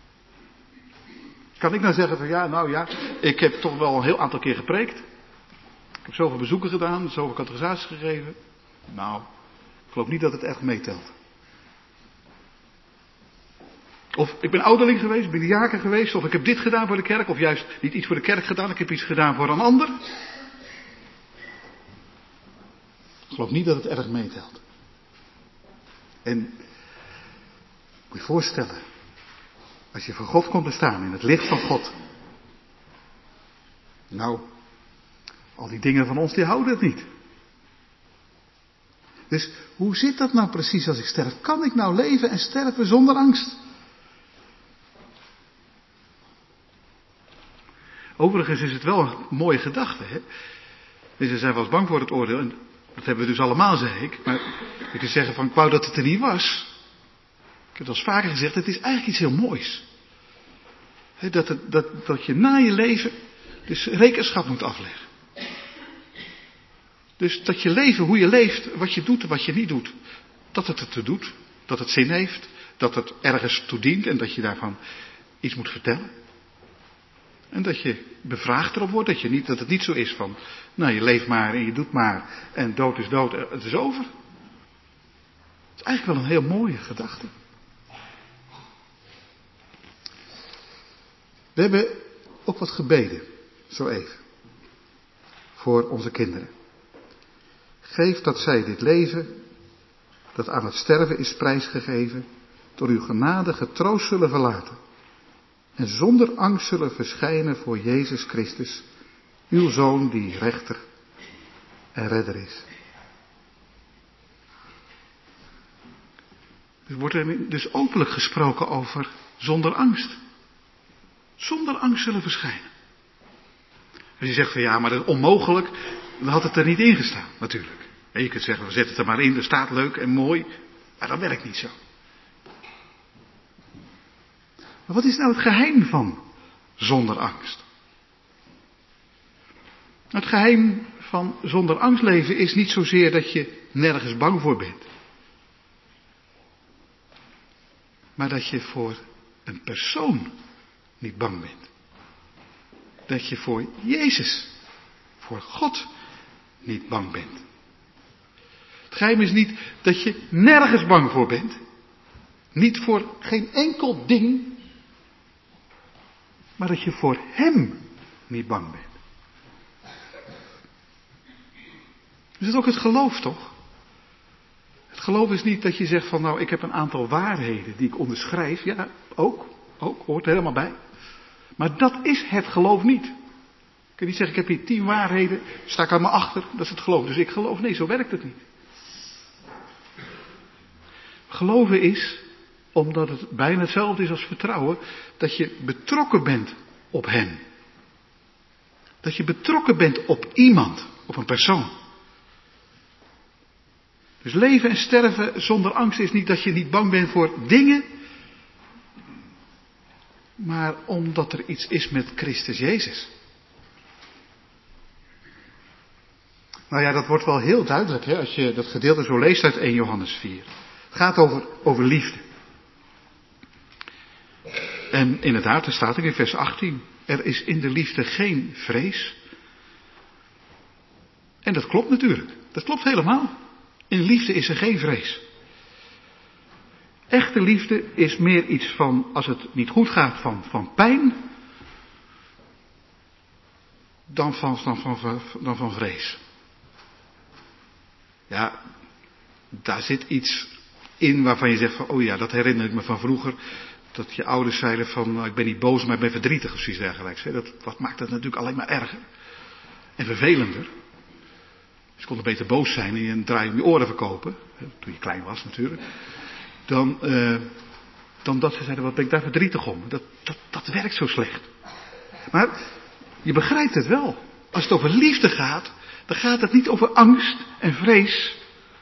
Kan ik nou zeggen van ja, ik heb toch wel een heel aantal keer gepreekt. Ik heb zoveel bezoeken gedaan, zoveel catechisaties gegeven. Nou, ik geloof niet dat het echt meetelt. Of ik ben ouderling geweest, ik ben diaken geweest, of ik heb dit gedaan voor de kerk, of juist niet iets voor de kerk gedaan, ik heb iets gedaan voor een ander. Ik geloof niet dat het erg meetelt. En moet je voorstellen, als je voor God komt te staan in het licht van God. Nou, al die dingen van ons die houden het niet. Dus hoe zit dat nou precies als ik sterf? Kan ik nou leven en sterven zonder angst? Overigens is het wel een mooie gedachte, hè? Dus ze zijn wel eens bang voor het oordeel. En dat hebben we dus allemaal, zeg ik. Maar je kunt zeggen van, ik wou dat het er niet was. Ik heb het al eens vaker gezegd, het is eigenlijk iets heel moois. Hè, dat je na je leven dus rekenschap moet afleggen. Dus dat je leven, hoe je leeft, wat je doet en wat je niet doet. Dat het ertoe doet, dat het zin heeft, dat het ergens toe dient en dat je daarvan iets moet vertellen. En dat je bevraagd erop wordt, dat het niet zo is van, nou je leeft maar en je doet maar en dood is dood, het is over. Het is eigenlijk wel een heel mooie gedachte. We hebben ook wat gebeden, zo even, voor onze kinderen. Geef dat zij dit leven, dat aan het sterven is prijsgegeven, door uw genade getroost zullen verlaten. En zonder angst zullen verschijnen voor Jezus Christus, uw Zoon die rechter en redder is. Er wordt er dus openlijk gesproken over zonder angst. Zonder angst zullen verschijnen. Als je zegt van ja, maar dat is onmogelijk, dan had het er niet in gestaan natuurlijk. En je kunt zeggen, we zetten het er maar in, er staat leuk en mooi, maar dat werkt niet zo. Maar wat is nou het geheim van zonder angst? Het geheim van zonder angst leven is niet zozeer dat je nergens bang voor bent. Maar dat je voor een persoon niet bang bent. Dat je voor Jezus, voor God, niet bang bent. Het geheim is niet dat je nergens bang voor bent. Niet voor geen enkel ding. Maar dat je voor Hem niet bang bent. Is het ook het geloof toch? Het geloof is niet dat je zegt van nou ik heb een aantal waarheden die ik onderschrijf. Ja, ook hoort er helemaal bij. Maar dat is het geloof niet. Je kunt niet zeggen ik heb hier 10 waarheden, sta ik aan me achter, dat is het geloof. Dus ik geloof, nee zo werkt het niet. Geloven is, omdat het bijna hetzelfde is als vertrouwen, dat je betrokken bent op Hem. Dat je betrokken bent op iemand, op een persoon. Dus leven en sterven zonder angst is niet dat je niet bang bent voor dingen, maar omdat er iets is met Christus Jezus. Nou ja, dat wordt wel heel duidelijk hè, als je dat gedeelte zo leest uit 1 Johannes 4. Het gaat over liefde. En inderdaad, er staat er in vers 18. Er is in de liefde geen vrees. En dat klopt natuurlijk. Dat klopt helemaal. In liefde is er geen vrees. Echte liefde is meer iets van, als het niet goed gaat, van pijn. Dan van vrees. Ja, daar zit iets in waarvan je zegt van, oh ja, dat herinner ik me van vroeger. Dat je ouders zeiden van, ik ben niet boos, maar ik ben verdrietig of zoiets dergelijks. Dat maakt het natuurlijk alleen maar erger. En vervelender. Dus je kon er beter boos zijn en je een draai om je oren verkopen. Toen je klein was natuurlijk. Dan dat ze zeiden, wat ben ik daar verdrietig om. Dat werkt zo slecht. Maar je begrijpt het wel. Als het over liefde gaat, dan gaat het niet over angst en vrees.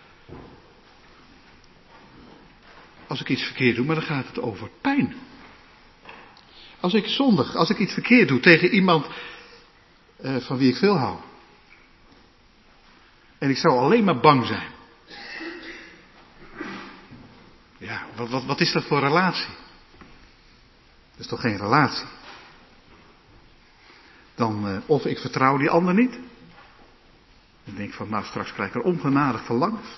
Als ik iets verkeerd doe, maar dan gaat het over pijn. Als ik zondig, als ik iets verkeerd doe tegen iemand van wie ik veel hou. En ik zou alleen maar bang zijn. Ja, wat is dat voor relatie? Dat is toch geen relatie? Dan, of ik vertrouw die ander niet. Dan denk ik van, nou straks krijg ik er ongenadig verlangens.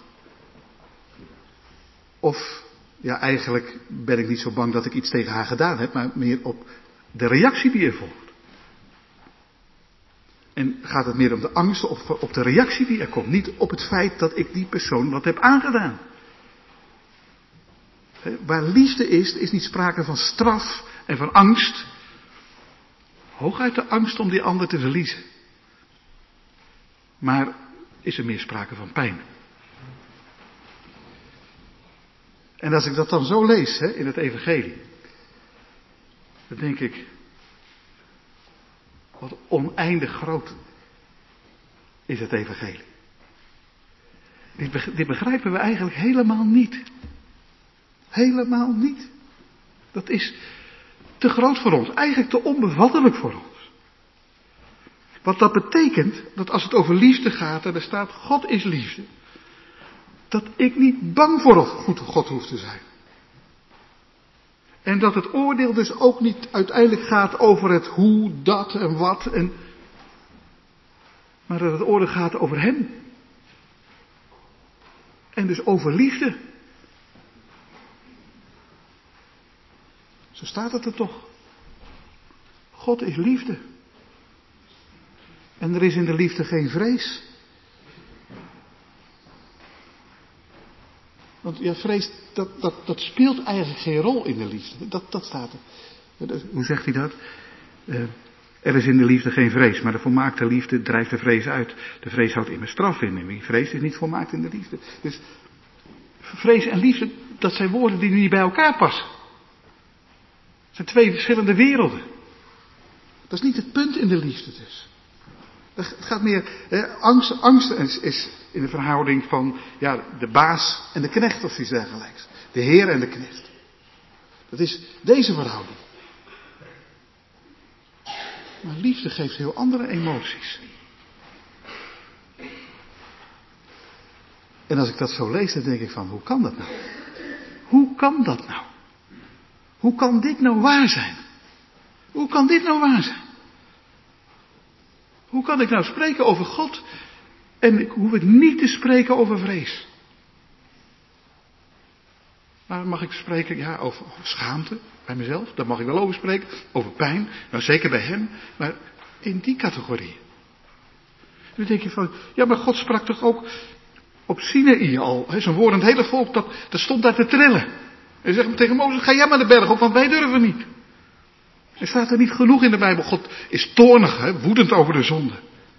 Of, ja eigenlijk ben ik niet zo bang dat ik iets tegen haar gedaan heb, maar meer op de reactie die er volgt. En gaat het meer om de angst of op de reactie die er komt. Niet op het feit dat ik die persoon wat heb aangedaan. Waar liefde is niet sprake van straf en van angst. Hooguit de angst om die ander te verliezen. Maar is er meer sprake van pijn. En als ik dat dan zo lees in het evangelie, dan denk ik, wat oneindig groot is het evangelie. Dit begrijpen we eigenlijk helemaal niet. Helemaal niet. Dat is te groot voor ons, eigenlijk te onbevattelijk voor ons. Wat dat betekent, dat als het over liefde gaat, en er staat God is liefde, dat ik niet bang voor God hoef te zijn. En dat het oordeel dus ook niet uiteindelijk gaat over het hoe, dat en wat, maar dat het oordeel gaat over Hem. En dus over liefde. Zo staat het er toch. God is liefde. En er is in de liefde geen vrees. Want ja, vrees, dat speelt eigenlijk geen rol in de liefde. Dat staat er. Hoe zegt hij dat? Er is in de liefde geen vrees, maar de volmaakte liefde drijft de vrees uit. De vrees houdt immers straf in. En wie vrees is niet volmaakt in de liefde. Dus vrees en liefde, dat zijn woorden die niet bij elkaar passen. Het zijn twee verschillende werelden. Dat is niet het punt in de liefde dus. Het gaat meer, angst is in de verhouding van de baas en de knecht of iets dergelijks. De heer en de knecht. Dat is deze verhouding. Maar liefde geeft heel andere emoties. En als ik dat zo lees, dan denk ik van, hoe kan dat nou? Hoe kan dat nou? Hoe kan dit nou waar zijn? Hoe kan dit nou waar zijn? Hoe kan ik nou spreken over God en ik hoef ik niet te spreken over vrees? Maar mag ik spreken over schaamte bij mezelf? Daar mag ik wel over spreken. Over pijn, nou zeker bij hem, maar in die categorie. Dan denk je van, maar God sprak toch ook op Sinaï al. Zo'n woord, het hele volk dat stond daar te trillen. En zegt tegen Mozes, ga jij maar de berg op, want wij durven niet. Er staat er niet genoeg in de Bijbel. God is toornig, woedend over de zonde.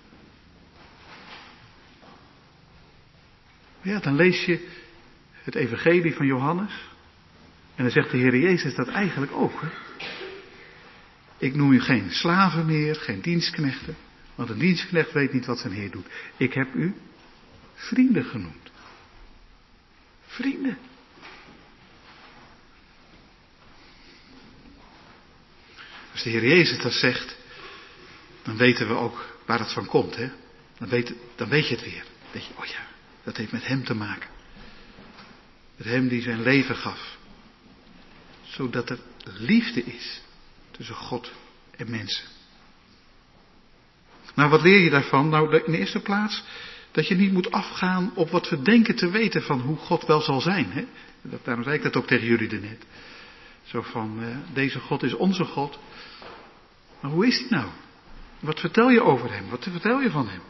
Ja, dan lees je het evangelie van Johannes. En dan zegt de Heer Jezus dat eigenlijk ook. Ik noem u geen slaven meer, geen dienstknechten. Want een dienstknecht weet niet wat zijn Heer doet. Ik heb u vrienden genoemd. Vrienden. Als de Heer Jezus dat zegt, dan weten we ook waar het van komt. Dan weet je het weer. Dan denk je, dat heeft met hem te maken. Met hem die zijn leven gaf. Zodat er liefde is tussen God en mensen. Nou, wat leer je daarvan? Nou, in de eerste plaats dat je niet moet afgaan op wat we denken te weten van hoe God wel zal zijn. Daarom zei ik dat ook tegen jullie daarnet. Zo van, deze God is onze God. Maar hoe is die nou? Wat vertel je over hem? Wat vertel je van hem?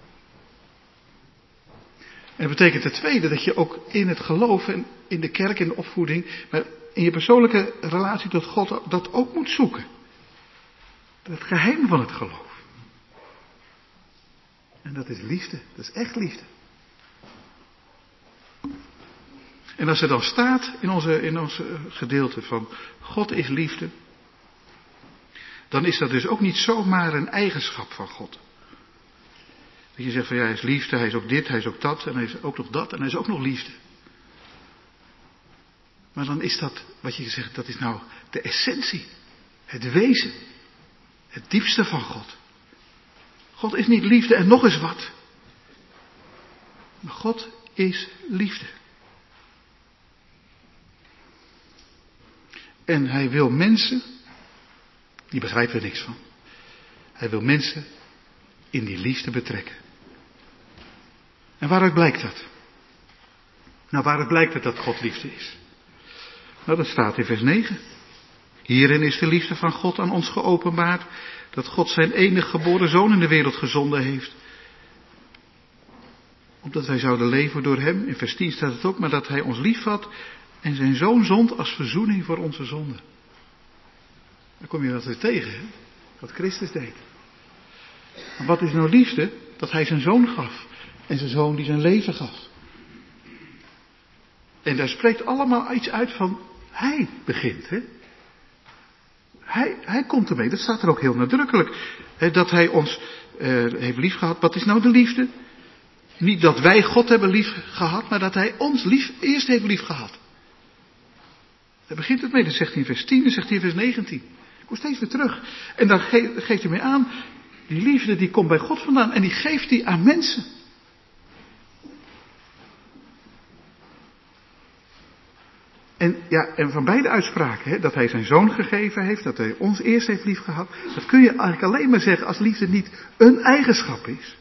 En dat betekent ten tweede dat je ook in het geloof en in de kerk, in de opvoeding, maar in je persoonlijke relatie tot God dat ook moet zoeken. Het geheim van het geloof. En dat is liefde. Dat is echt liefde. En als er dan staat in onze gedeelte van God is liefde, dan is dat dus ook niet zomaar een eigenschap van God. Dat je zegt van hij is liefde, hij is ook dit, hij is ook dat en hij is ook nog dat en hij is ook nog liefde. Maar dan is dat, wat je zegt, dat is nou de essentie, het wezen, het diepste van God. God is niet liefde en nog eens wat. Maar God is liefde. En hij wil mensen, die begrijpen er niks van. Hij wil mensen in die liefde betrekken. En waaruit blijkt dat? Nou, waaruit blijkt het dat God liefde is? Nou, dat staat in vers 9. Hierin is de liefde van God aan ons geopenbaard, dat God zijn enige geboren zoon in de wereld gezonden heeft. Opdat wij zouden leven door hem, in vers 10 staat het ook, maar dat hij ons lief had en zijn zoon zond als verzoening voor onze zonden. Daar kom je dat weer tegen, hè? Wat Christus deed. Maar wat is nou liefde? Dat hij zijn zoon gaf. En zijn zoon die zijn leven gaf. En daar spreekt allemaal iets uit van, hij begint, hè. Hij komt ermee, dat staat er ook heel nadrukkelijk. Hè, dat hij ons heeft lief gehad. Wat is nou de liefde? Niet dat wij God hebben lief gehad, maar dat hij ons eerst heeft lief gehad. Daar begint het mee, dat zegt hij in vers 10, dat zegt hij in vers 19. Ik kom steeds weer terug. En dan geeft hij mee aan, die liefde die komt bij God vandaan en die geeft hij aan mensen. En van beide uitspraken, hè, dat hij zijn zoon gegeven heeft, dat hij ons eerst heeft lief gehad, dat kun je eigenlijk alleen maar zeggen als liefde niet een eigenschap is.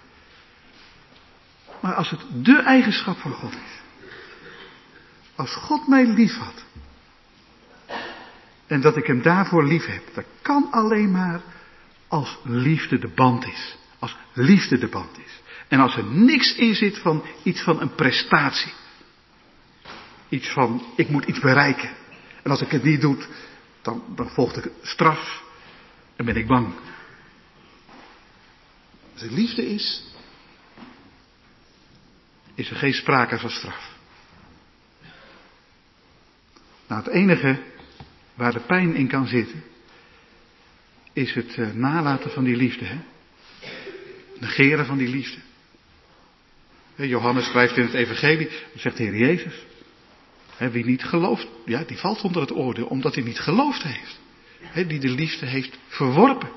Maar als het de eigenschap van God is. Als God mij lief had. En dat ik hem daarvoor lief heb. Dat kan alleen maar als liefde de band is. Als liefde de band is. En als er niks in zit van iets van een prestatie. Iets van, ik moet iets bereiken. En als ik het niet doe, dan volgt er straf. En ben ik bang. Als er liefde is er geen sprake van straf. Nou, het enige waar de pijn in kan zitten, is het nalaten van die liefde. Hè? Negeren van die liefde. Johannes schrijft in het evangelie, dat zegt de Heer Jezus. Wie niet gelooft, ja, die valt onder het oordeel, omdat hij niet geloofd heeft. Die de liefde heeft verworpen.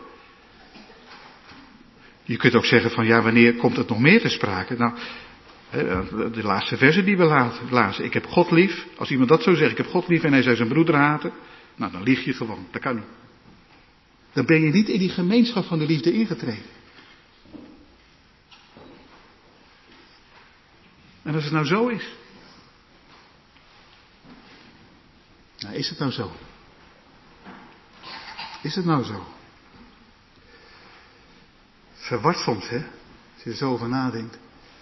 Je kunt ook zeggen van, ja, wanneer komt het nog meer te sprake? Nou, de laatste verse die we lazen. Ik heb God lief. Als iemand dat zou zeggen, ik heb God lief en hij zou zijn broeder haten. Nou, dan lieg je gewoon. Dat kan niet. Dan ben je niet in die gemeenschap van de liefde ingetreden. En als het nou zo is. Nou, is het nou zo? Is het nou zo? Verward soms, hè? Als je er zo over nadenkt.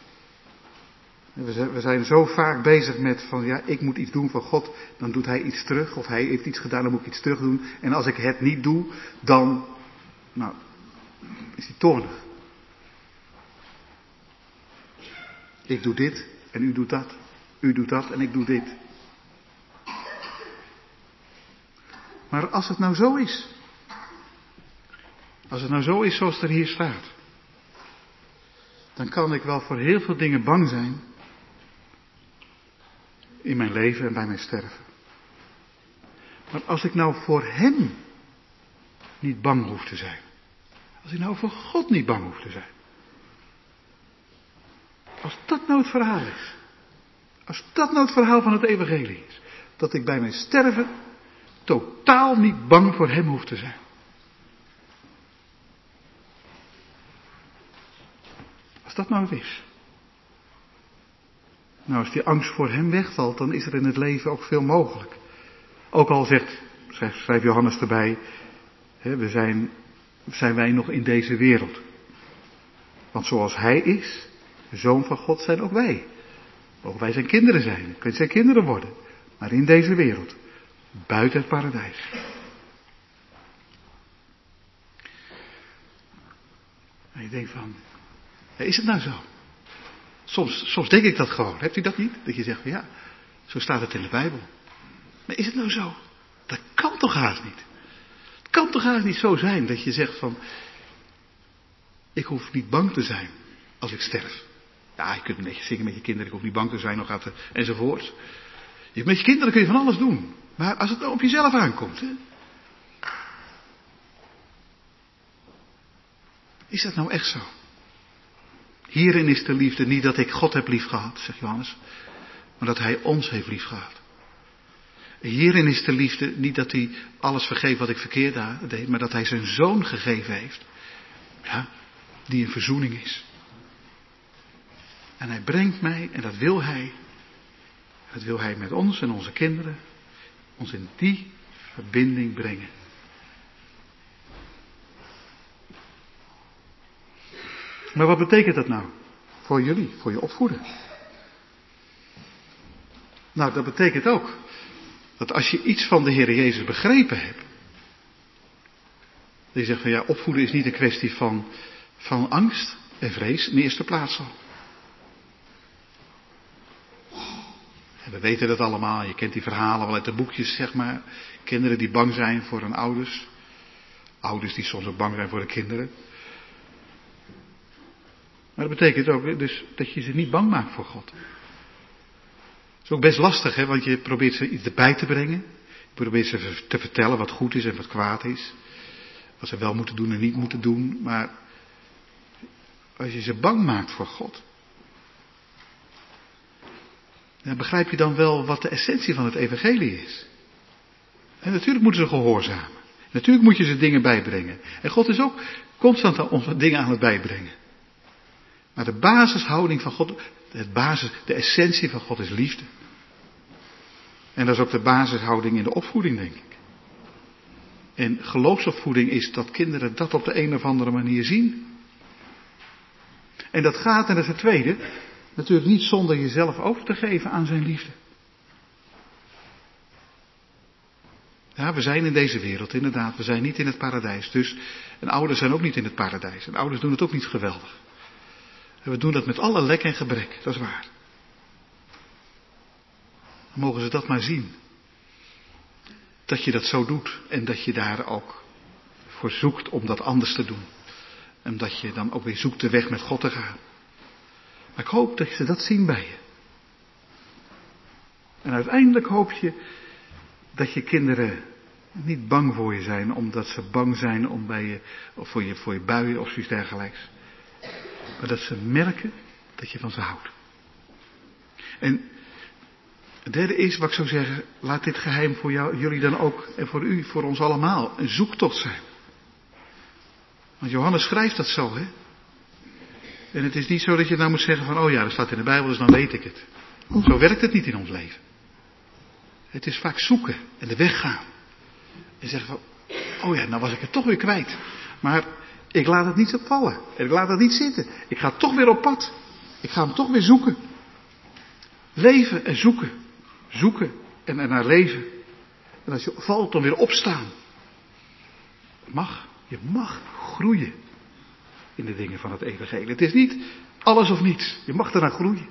We zijn zo vaak bezig met van, ja, ik moet iets doen voor God, dan doet hij iets terug, of hij heeft iets gedaan, dan moet ik iets terug doen. En als ik het niet doe, dan, nou, is hij toornig. Ik doe dit en u doet dat. U doet dat en ik doe dit. Maar als het nou zo is, zoals het er hier staat, dan kan ik wel voor heel veel dingen bang zijn. In mijn leven en bij mijn sterven. Maar als ik nou voor hem niet bang hoef te zijn. Als ik nou voor God niet bang hoef te zijn. Als dat nou het verhaal is. Als dat nou het verhaal van het evangelie is. Dat ik bij mijn sterven totaal niet bang voor hem hoef te zijn. Als dat nou het is. Nou, als die angst voor hem wegvalt, dan is er in het leven ook veel mogelijk. Ook al schrijft Johannes erbij, zijn wij nog in deze wereld. Want zoals hij is, de Zoon van God, zijn ook wij. Mogen wij zijn kinderen zijn, kunnen zijn kinderen worden. Maar in deze wereld, buiten het paradijs. En je denkt van, is het nou zo? Soms denk ik dat gewoon. Hebt u dat niet? Dat je zegt van ja, zo staat het in de Bijbel. Maar is het nou zo? Dat kan toch haast niet? Het kan toch haast niet zo zijn dat je zegt van, ik hoef niet bang te zijn als ik sterf. Ja, je kunt een beetje zingen met je kinderen, ik hoef niet bang te zijn, enzovoort. Met je kinderen kun je van alles doen. Maar als het nou op jezelf aankomt, hè? Is dat nou echt zo? Hierin is de liefde niet dat ik God heb lief gehad, zegt Johannes, maar dat hij ons heeft lief gehad. Hierin is de liefde niet dat hij alles vergeeft wat ik verkeerd deed, maar dat hij zijn zoon gegeven heeft. Ja, die een verzoening is. En hij brengt mij, en dat wil hij met ons en onze kinderen, ons in die verbinding brengen. Maar wat betekent dat nou voor jullie, voor je opvoeden? Nou, dat betekent ook dat als je iets van de Heer Jezus begrepen hebt, dat je zegt van ja, opvoeden is niet een kwestie van angst en vrees in de eerste plaats al. We weten dat allemaal, je kent die verhalen wel uit de boekjes, zeg maar. Kinderen die bang zijn voor hun ouders. Ouders die soms ook bang zijn voor de kinderen. Maar dat betekent ook dus dat je ze niet bang maakt voor God. Dat is ook best lastig, hè, want je probeert ze iets erbij te brengen. Je probeert ze te vertellen wat goed is en wat kwaad is. Wat ze wel moeten doen en niet moeten doen. Maar als je ze bang maakt voor God, dan begrijp je dan wel wat de essentie van het evangelie is. En natuurlijk moeten ze gehoorzamen. Natuurlijk moet je ze dingen bijbrengen. En God is ook constant ons dingen aan het bijbrengen. Maar de basishouding van God, de essentie van God is liefde. En dat is ook de basishouding in de opvoeding, denk ik. En geloofsopvoeding is dat kinderen dat op de een of andere manier zien. En dat gaat, en dat is het tweede, natuurlijk niet zonder jezelf over te geven aan zijn liefde. Ja, we zijn in deze wereld, inderdaad. We zijn niet in het paradijs. Dus, en ouders zijn ook niet in het paradijs. En ouders doen het ook niet geweldig. En we doen dat met alle lek en gebrek, dat is waar. Dan mogen ze dat maar zien. Dat je dat zo doet. En dat je daar ook voor zoekt om dat anders te doen. En dat je dan ook weer zoekt de weg met God te gaan. Maar ik hoop dat ze dat zien bij je. En uiteindelijk hoop je dat je kinderen niet bang voor je zijn, omdat ze bang zijn om bij je, of voor je buien of zoiets dergelijks. Maar dat ze merken dat je van ze houdt. En het derde is, wat ik zou zeggen, laat dit geheim voor jullie dan ook, en voor u, voor ons allemaal, een zoektocht zijn. Want Johannes schrijft dat zo, hè. En het is niet zo dat je nou moet zeggen van, oh ja, dat staat in de Bijbel, dus dan weet ik het. Zo werkt het niet in ons leven. Het is vaak zoeken en de weg gaan. En zeggen van, oh ja, nou was ik het toch weer kwijt. Maar ik laat het niet vallen. En ik laat het niet zitten. Ik ga toch weer op pad. Ik ga hem toch weer zoeken. Leven en zoeken. Zoeken en ernaar leven. En als je valt, dan weer opstaan. Je mag groeien in de dingen van het evangelie. Het is niet alles of niets. Je mag ernaar groeien.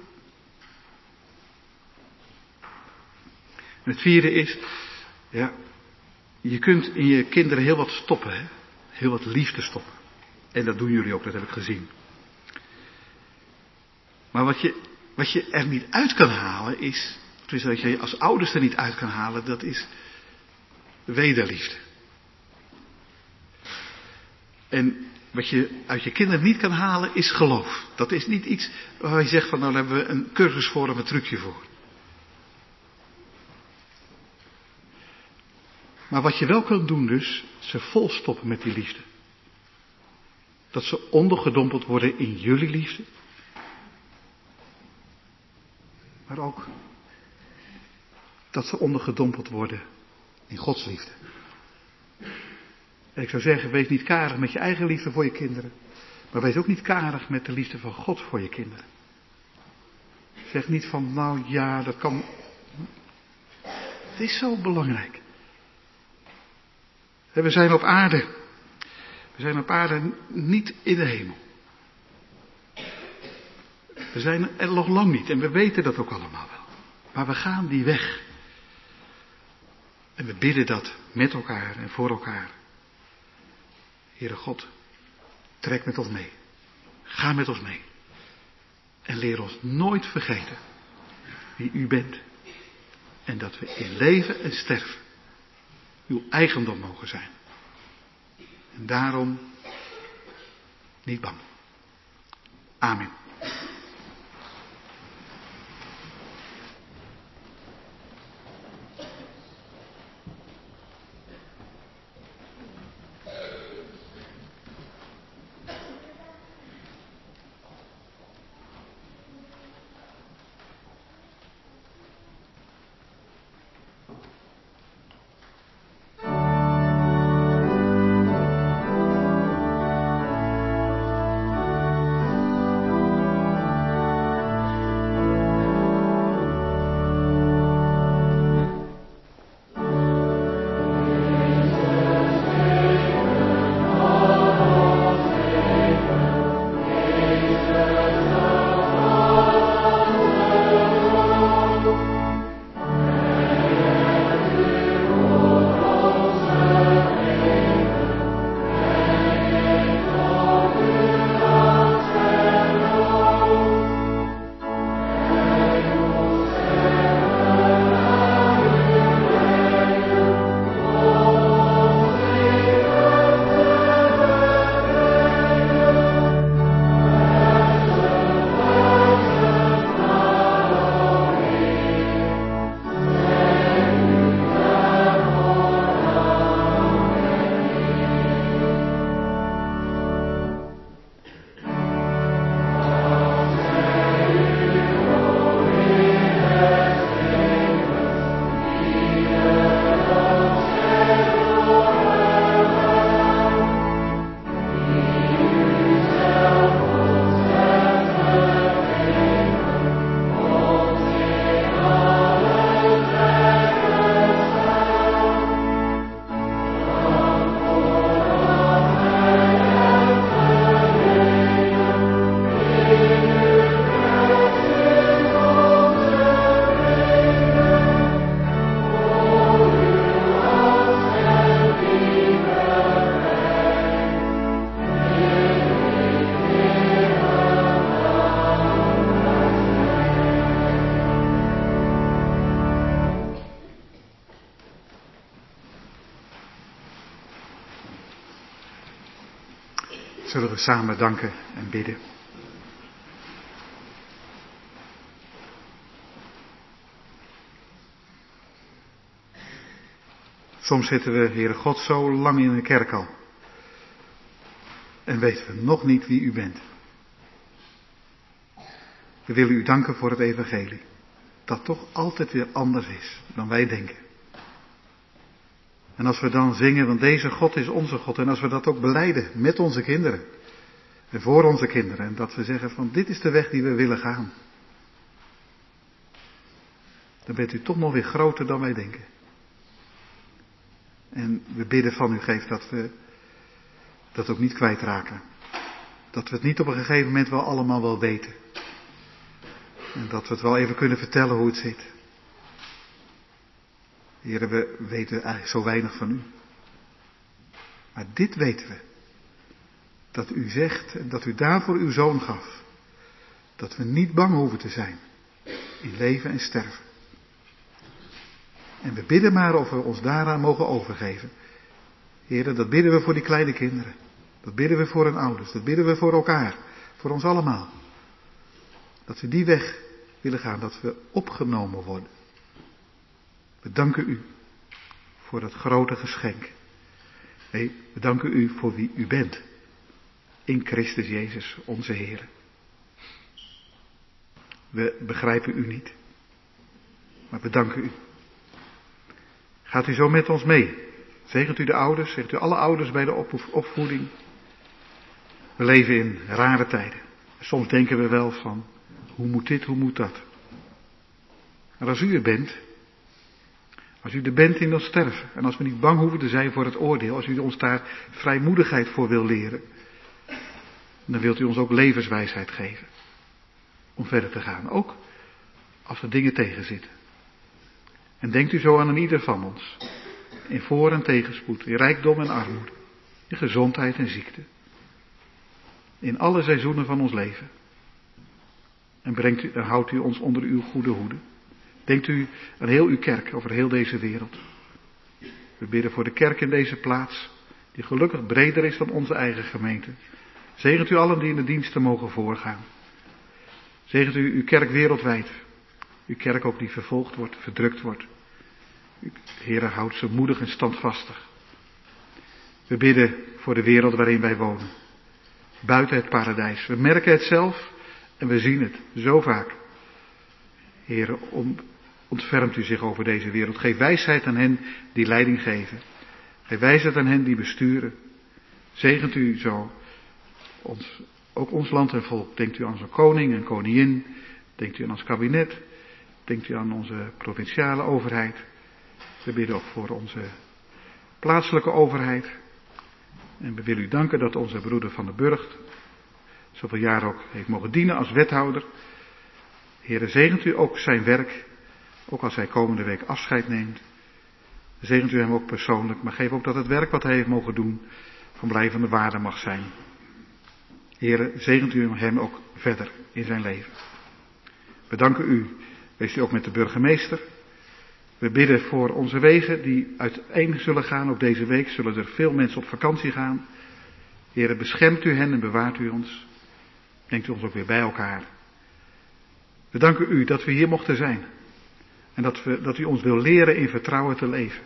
En het vierde is, ja, je kunt in je kinderen heel wat stoppen, hè? Heel wat liefde stoppen. En dat doen jullie ook, dat heb ik gezien. Maar wat je er niet uit kan halen is, dus dat je als ouders er niet uit kan halen, dat is wederliefde. En wat je uit je kinderen niet kan halen is geloof. Dat is niet iets waar je zegt van, nou daar hebben we een cursus voor of een trucje voor. Maar wat je wel kunt doen dus, ze volstoppen met die liefde. Dat ze ondergedompeld worden in jullie liefde. Maar ook dat ze ondergedompeld worden in Gods liefde. En ik zou zeggen, wees niet karig met je eigen liefde voor je kinderen. Maar wees ook niet karig met de liefde van God voor je kinderen. Zeg niet van, nou ja, dat kan. Het is zo belangrijk. We zijn op aarde. We zijn op aarde niet in de hemel. We zijn er nog lang niet. En we weten dat ook allemaal wel. Maar we gaan die weg. En we bidden dat met elkaar en voor elkaar. Heere God, trek met ons mee. Ga met ons mee. En leer ons nooit vergeten wie u bent. En dat we in leven en sterven uw eigendom mogen zijn. En daarom niet bang. Amen. Zullen we samen danken en bidden. Soms zitten we, Heere God, zo lang in de kerk al. En weten we nog niet wie u bent. We willen u danken voor het evangelie. Dat toch altijd weer anders is dan wij denken. En als we dan zingen, want deze God is onze God. En als we dat ook belijden met onze kinderen. En voor onze kinderen. En dat we zeggen van dit is de weg die we willen gaan. Dan bent u toch nog weer groter dan wij denken. En we bidden van u, geef dat we dat ook niet kwijtraken. Dat we het niet op een gegeven moment wel allemaal wel weten. En dat we het wel even kunnen vertellen hoe het zit. Heren, we weten eigenlijk zo weinig van u. Maar dit weten we. Dat u zegt en dat u daarvoor uw zoon gaf. Dat we niet bang hoeven te zijn. In leven en sterven. En we bidden maar of we ons daaraan mogen overgeven. Heren, dat bidden we voor die kleine kinderen. Dat bidden we voor hun ouders. Dat bidden we voor elkaar. Voor ons allemaal. Dat we die weg willen gaan. Dat we opgenomen worden. We danken u voor dat grote geschenk. Nee, we danken u voor wie u bent. In Christus Jezus, onze Heer. We begrijpen u niet. Maar we danken u. Gaat u zo met ons mee? Zegent u de ouders, zegent u alle ouders bij de opvoeding. We leven in rare tijden. Soms denken we wel van, hoe moet dit, hoe moet dat? Maar als u er bent, als u er bent in ons sterven, en als we niet bang hoeven te zijn voor het oordeel, als u ons daar vrijmoedigheid voor wil leren, dan wilt u ons ook levenswijsheid geven. Om verder te gaan, ook als er dingen tegenzitten. En denkt u zo aan een ieder van ons. In voor- en tegenspoed, in rijkdom en armoede. In gezondheid en ziekte. In alle seizoenen van ons leven. En houdt u ons onder uw goede hoede. Denkt u aan heel uw kerk, over heel deze wereld. We bidden voor de kerk in deze plaats, die gelukkig breder is dan onze eigen gemeente. Zegent u allen die in de diensten mogen voorgaan. Zegent u uw kerk wereldwijd. Uw kerk ook die vervolgd wordt, verdrukt wordt. Heere, houdt ze moedig en standvastig. We bidden voor de wereld waarin wij wonen. Buiten het paradijs. We merken het zelf en we zien het zo vaak. Heere, ontfermt u zich over deze wereld. Geef wijsheid aan hen die leiding geven. Geef wijsheid aan hen die besturen. Zegent u zo ook ons land en volk. Denkt u aan onze koning en koningin. Denkt u aan ons kabinet. Denkt u aan onze provinciale overheid. We bidden ook voor onze plaatselijke overheid. En we willen u danken dat onze broeder Van der Burgt zoveel jaar ook heeft mogen dienen als wethouder. Heere, zegent u ook zijn werk, ook als hij komende week afscheid neemt. Zegent u hem ook persoonlijk, maar geef ook dat het werk wat hij heeft mogen doen van blijvende waarde mag zijn. Heere, zegent u hem ook verder in zijn leven. We danken u, wees u ook met de burgemeester. We bidden voor onze wegen die uiteen zullen gaan. Ook deze week zullen er veel mensen op vakantie gaan. Heere, beschermt u hen en bewaart u ons. Brengt u ons ook weer bij elkaar. We danken u dat we hier mochten zijn. En dat u ons wil leren in vertrouwen te leven.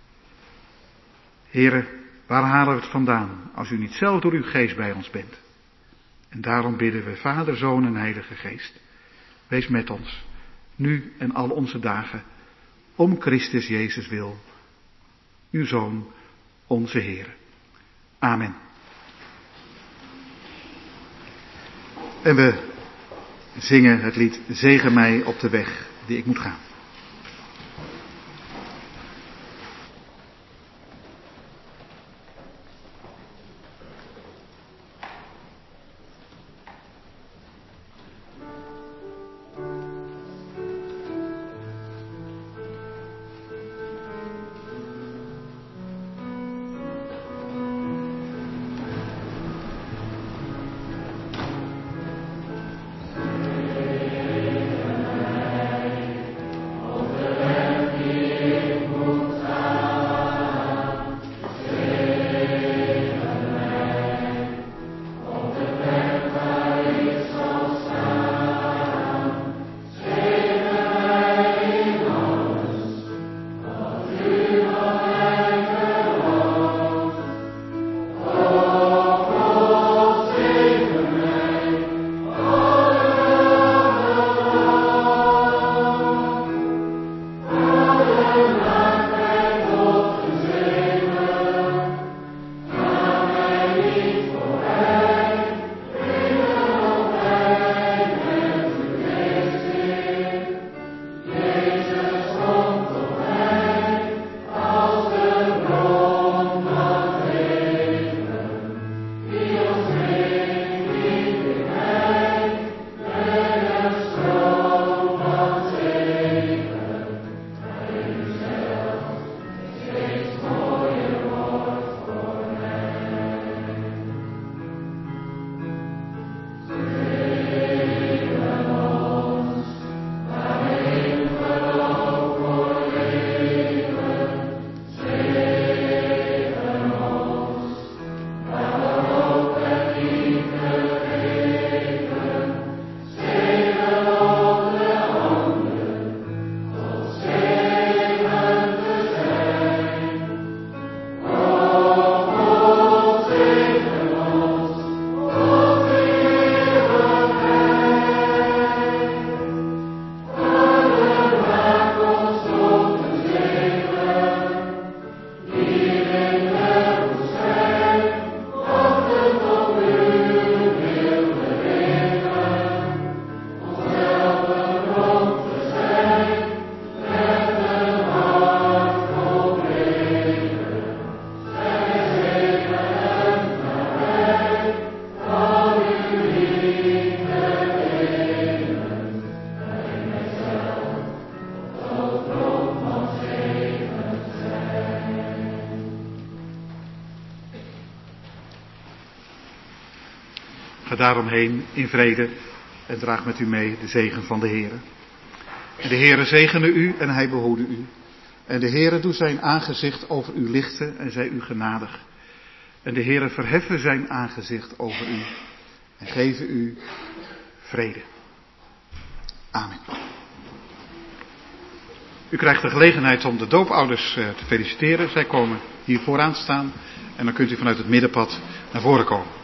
Heere, waar halen we het vandaan als u niet zelf door uw geest bij ons bent? En daarom bidden we Vader, Zoon en Heilige Geest. Wees met ons, nu en al onze dagen, om Christus Jezus wil, uw Zoon, onze Heer. Amen. En we zingen het lied Zegen mij op de weg die ik moet gaan. daaromheen in vrede en draag met u mee de zegen van de Heere. En de Heere zegene u en hij behoede u. En de Heere doe zijn aangezicht over u lichten en zij u genadig. En de Heere verheffen zijn aangezicht over u en geven u vrede. Amen. U krijgt de gelegenheid om de doopouders te feliciteren. Zij komen hier vooraan staan en dan kunt u vanuit het middenpad naar voren komen.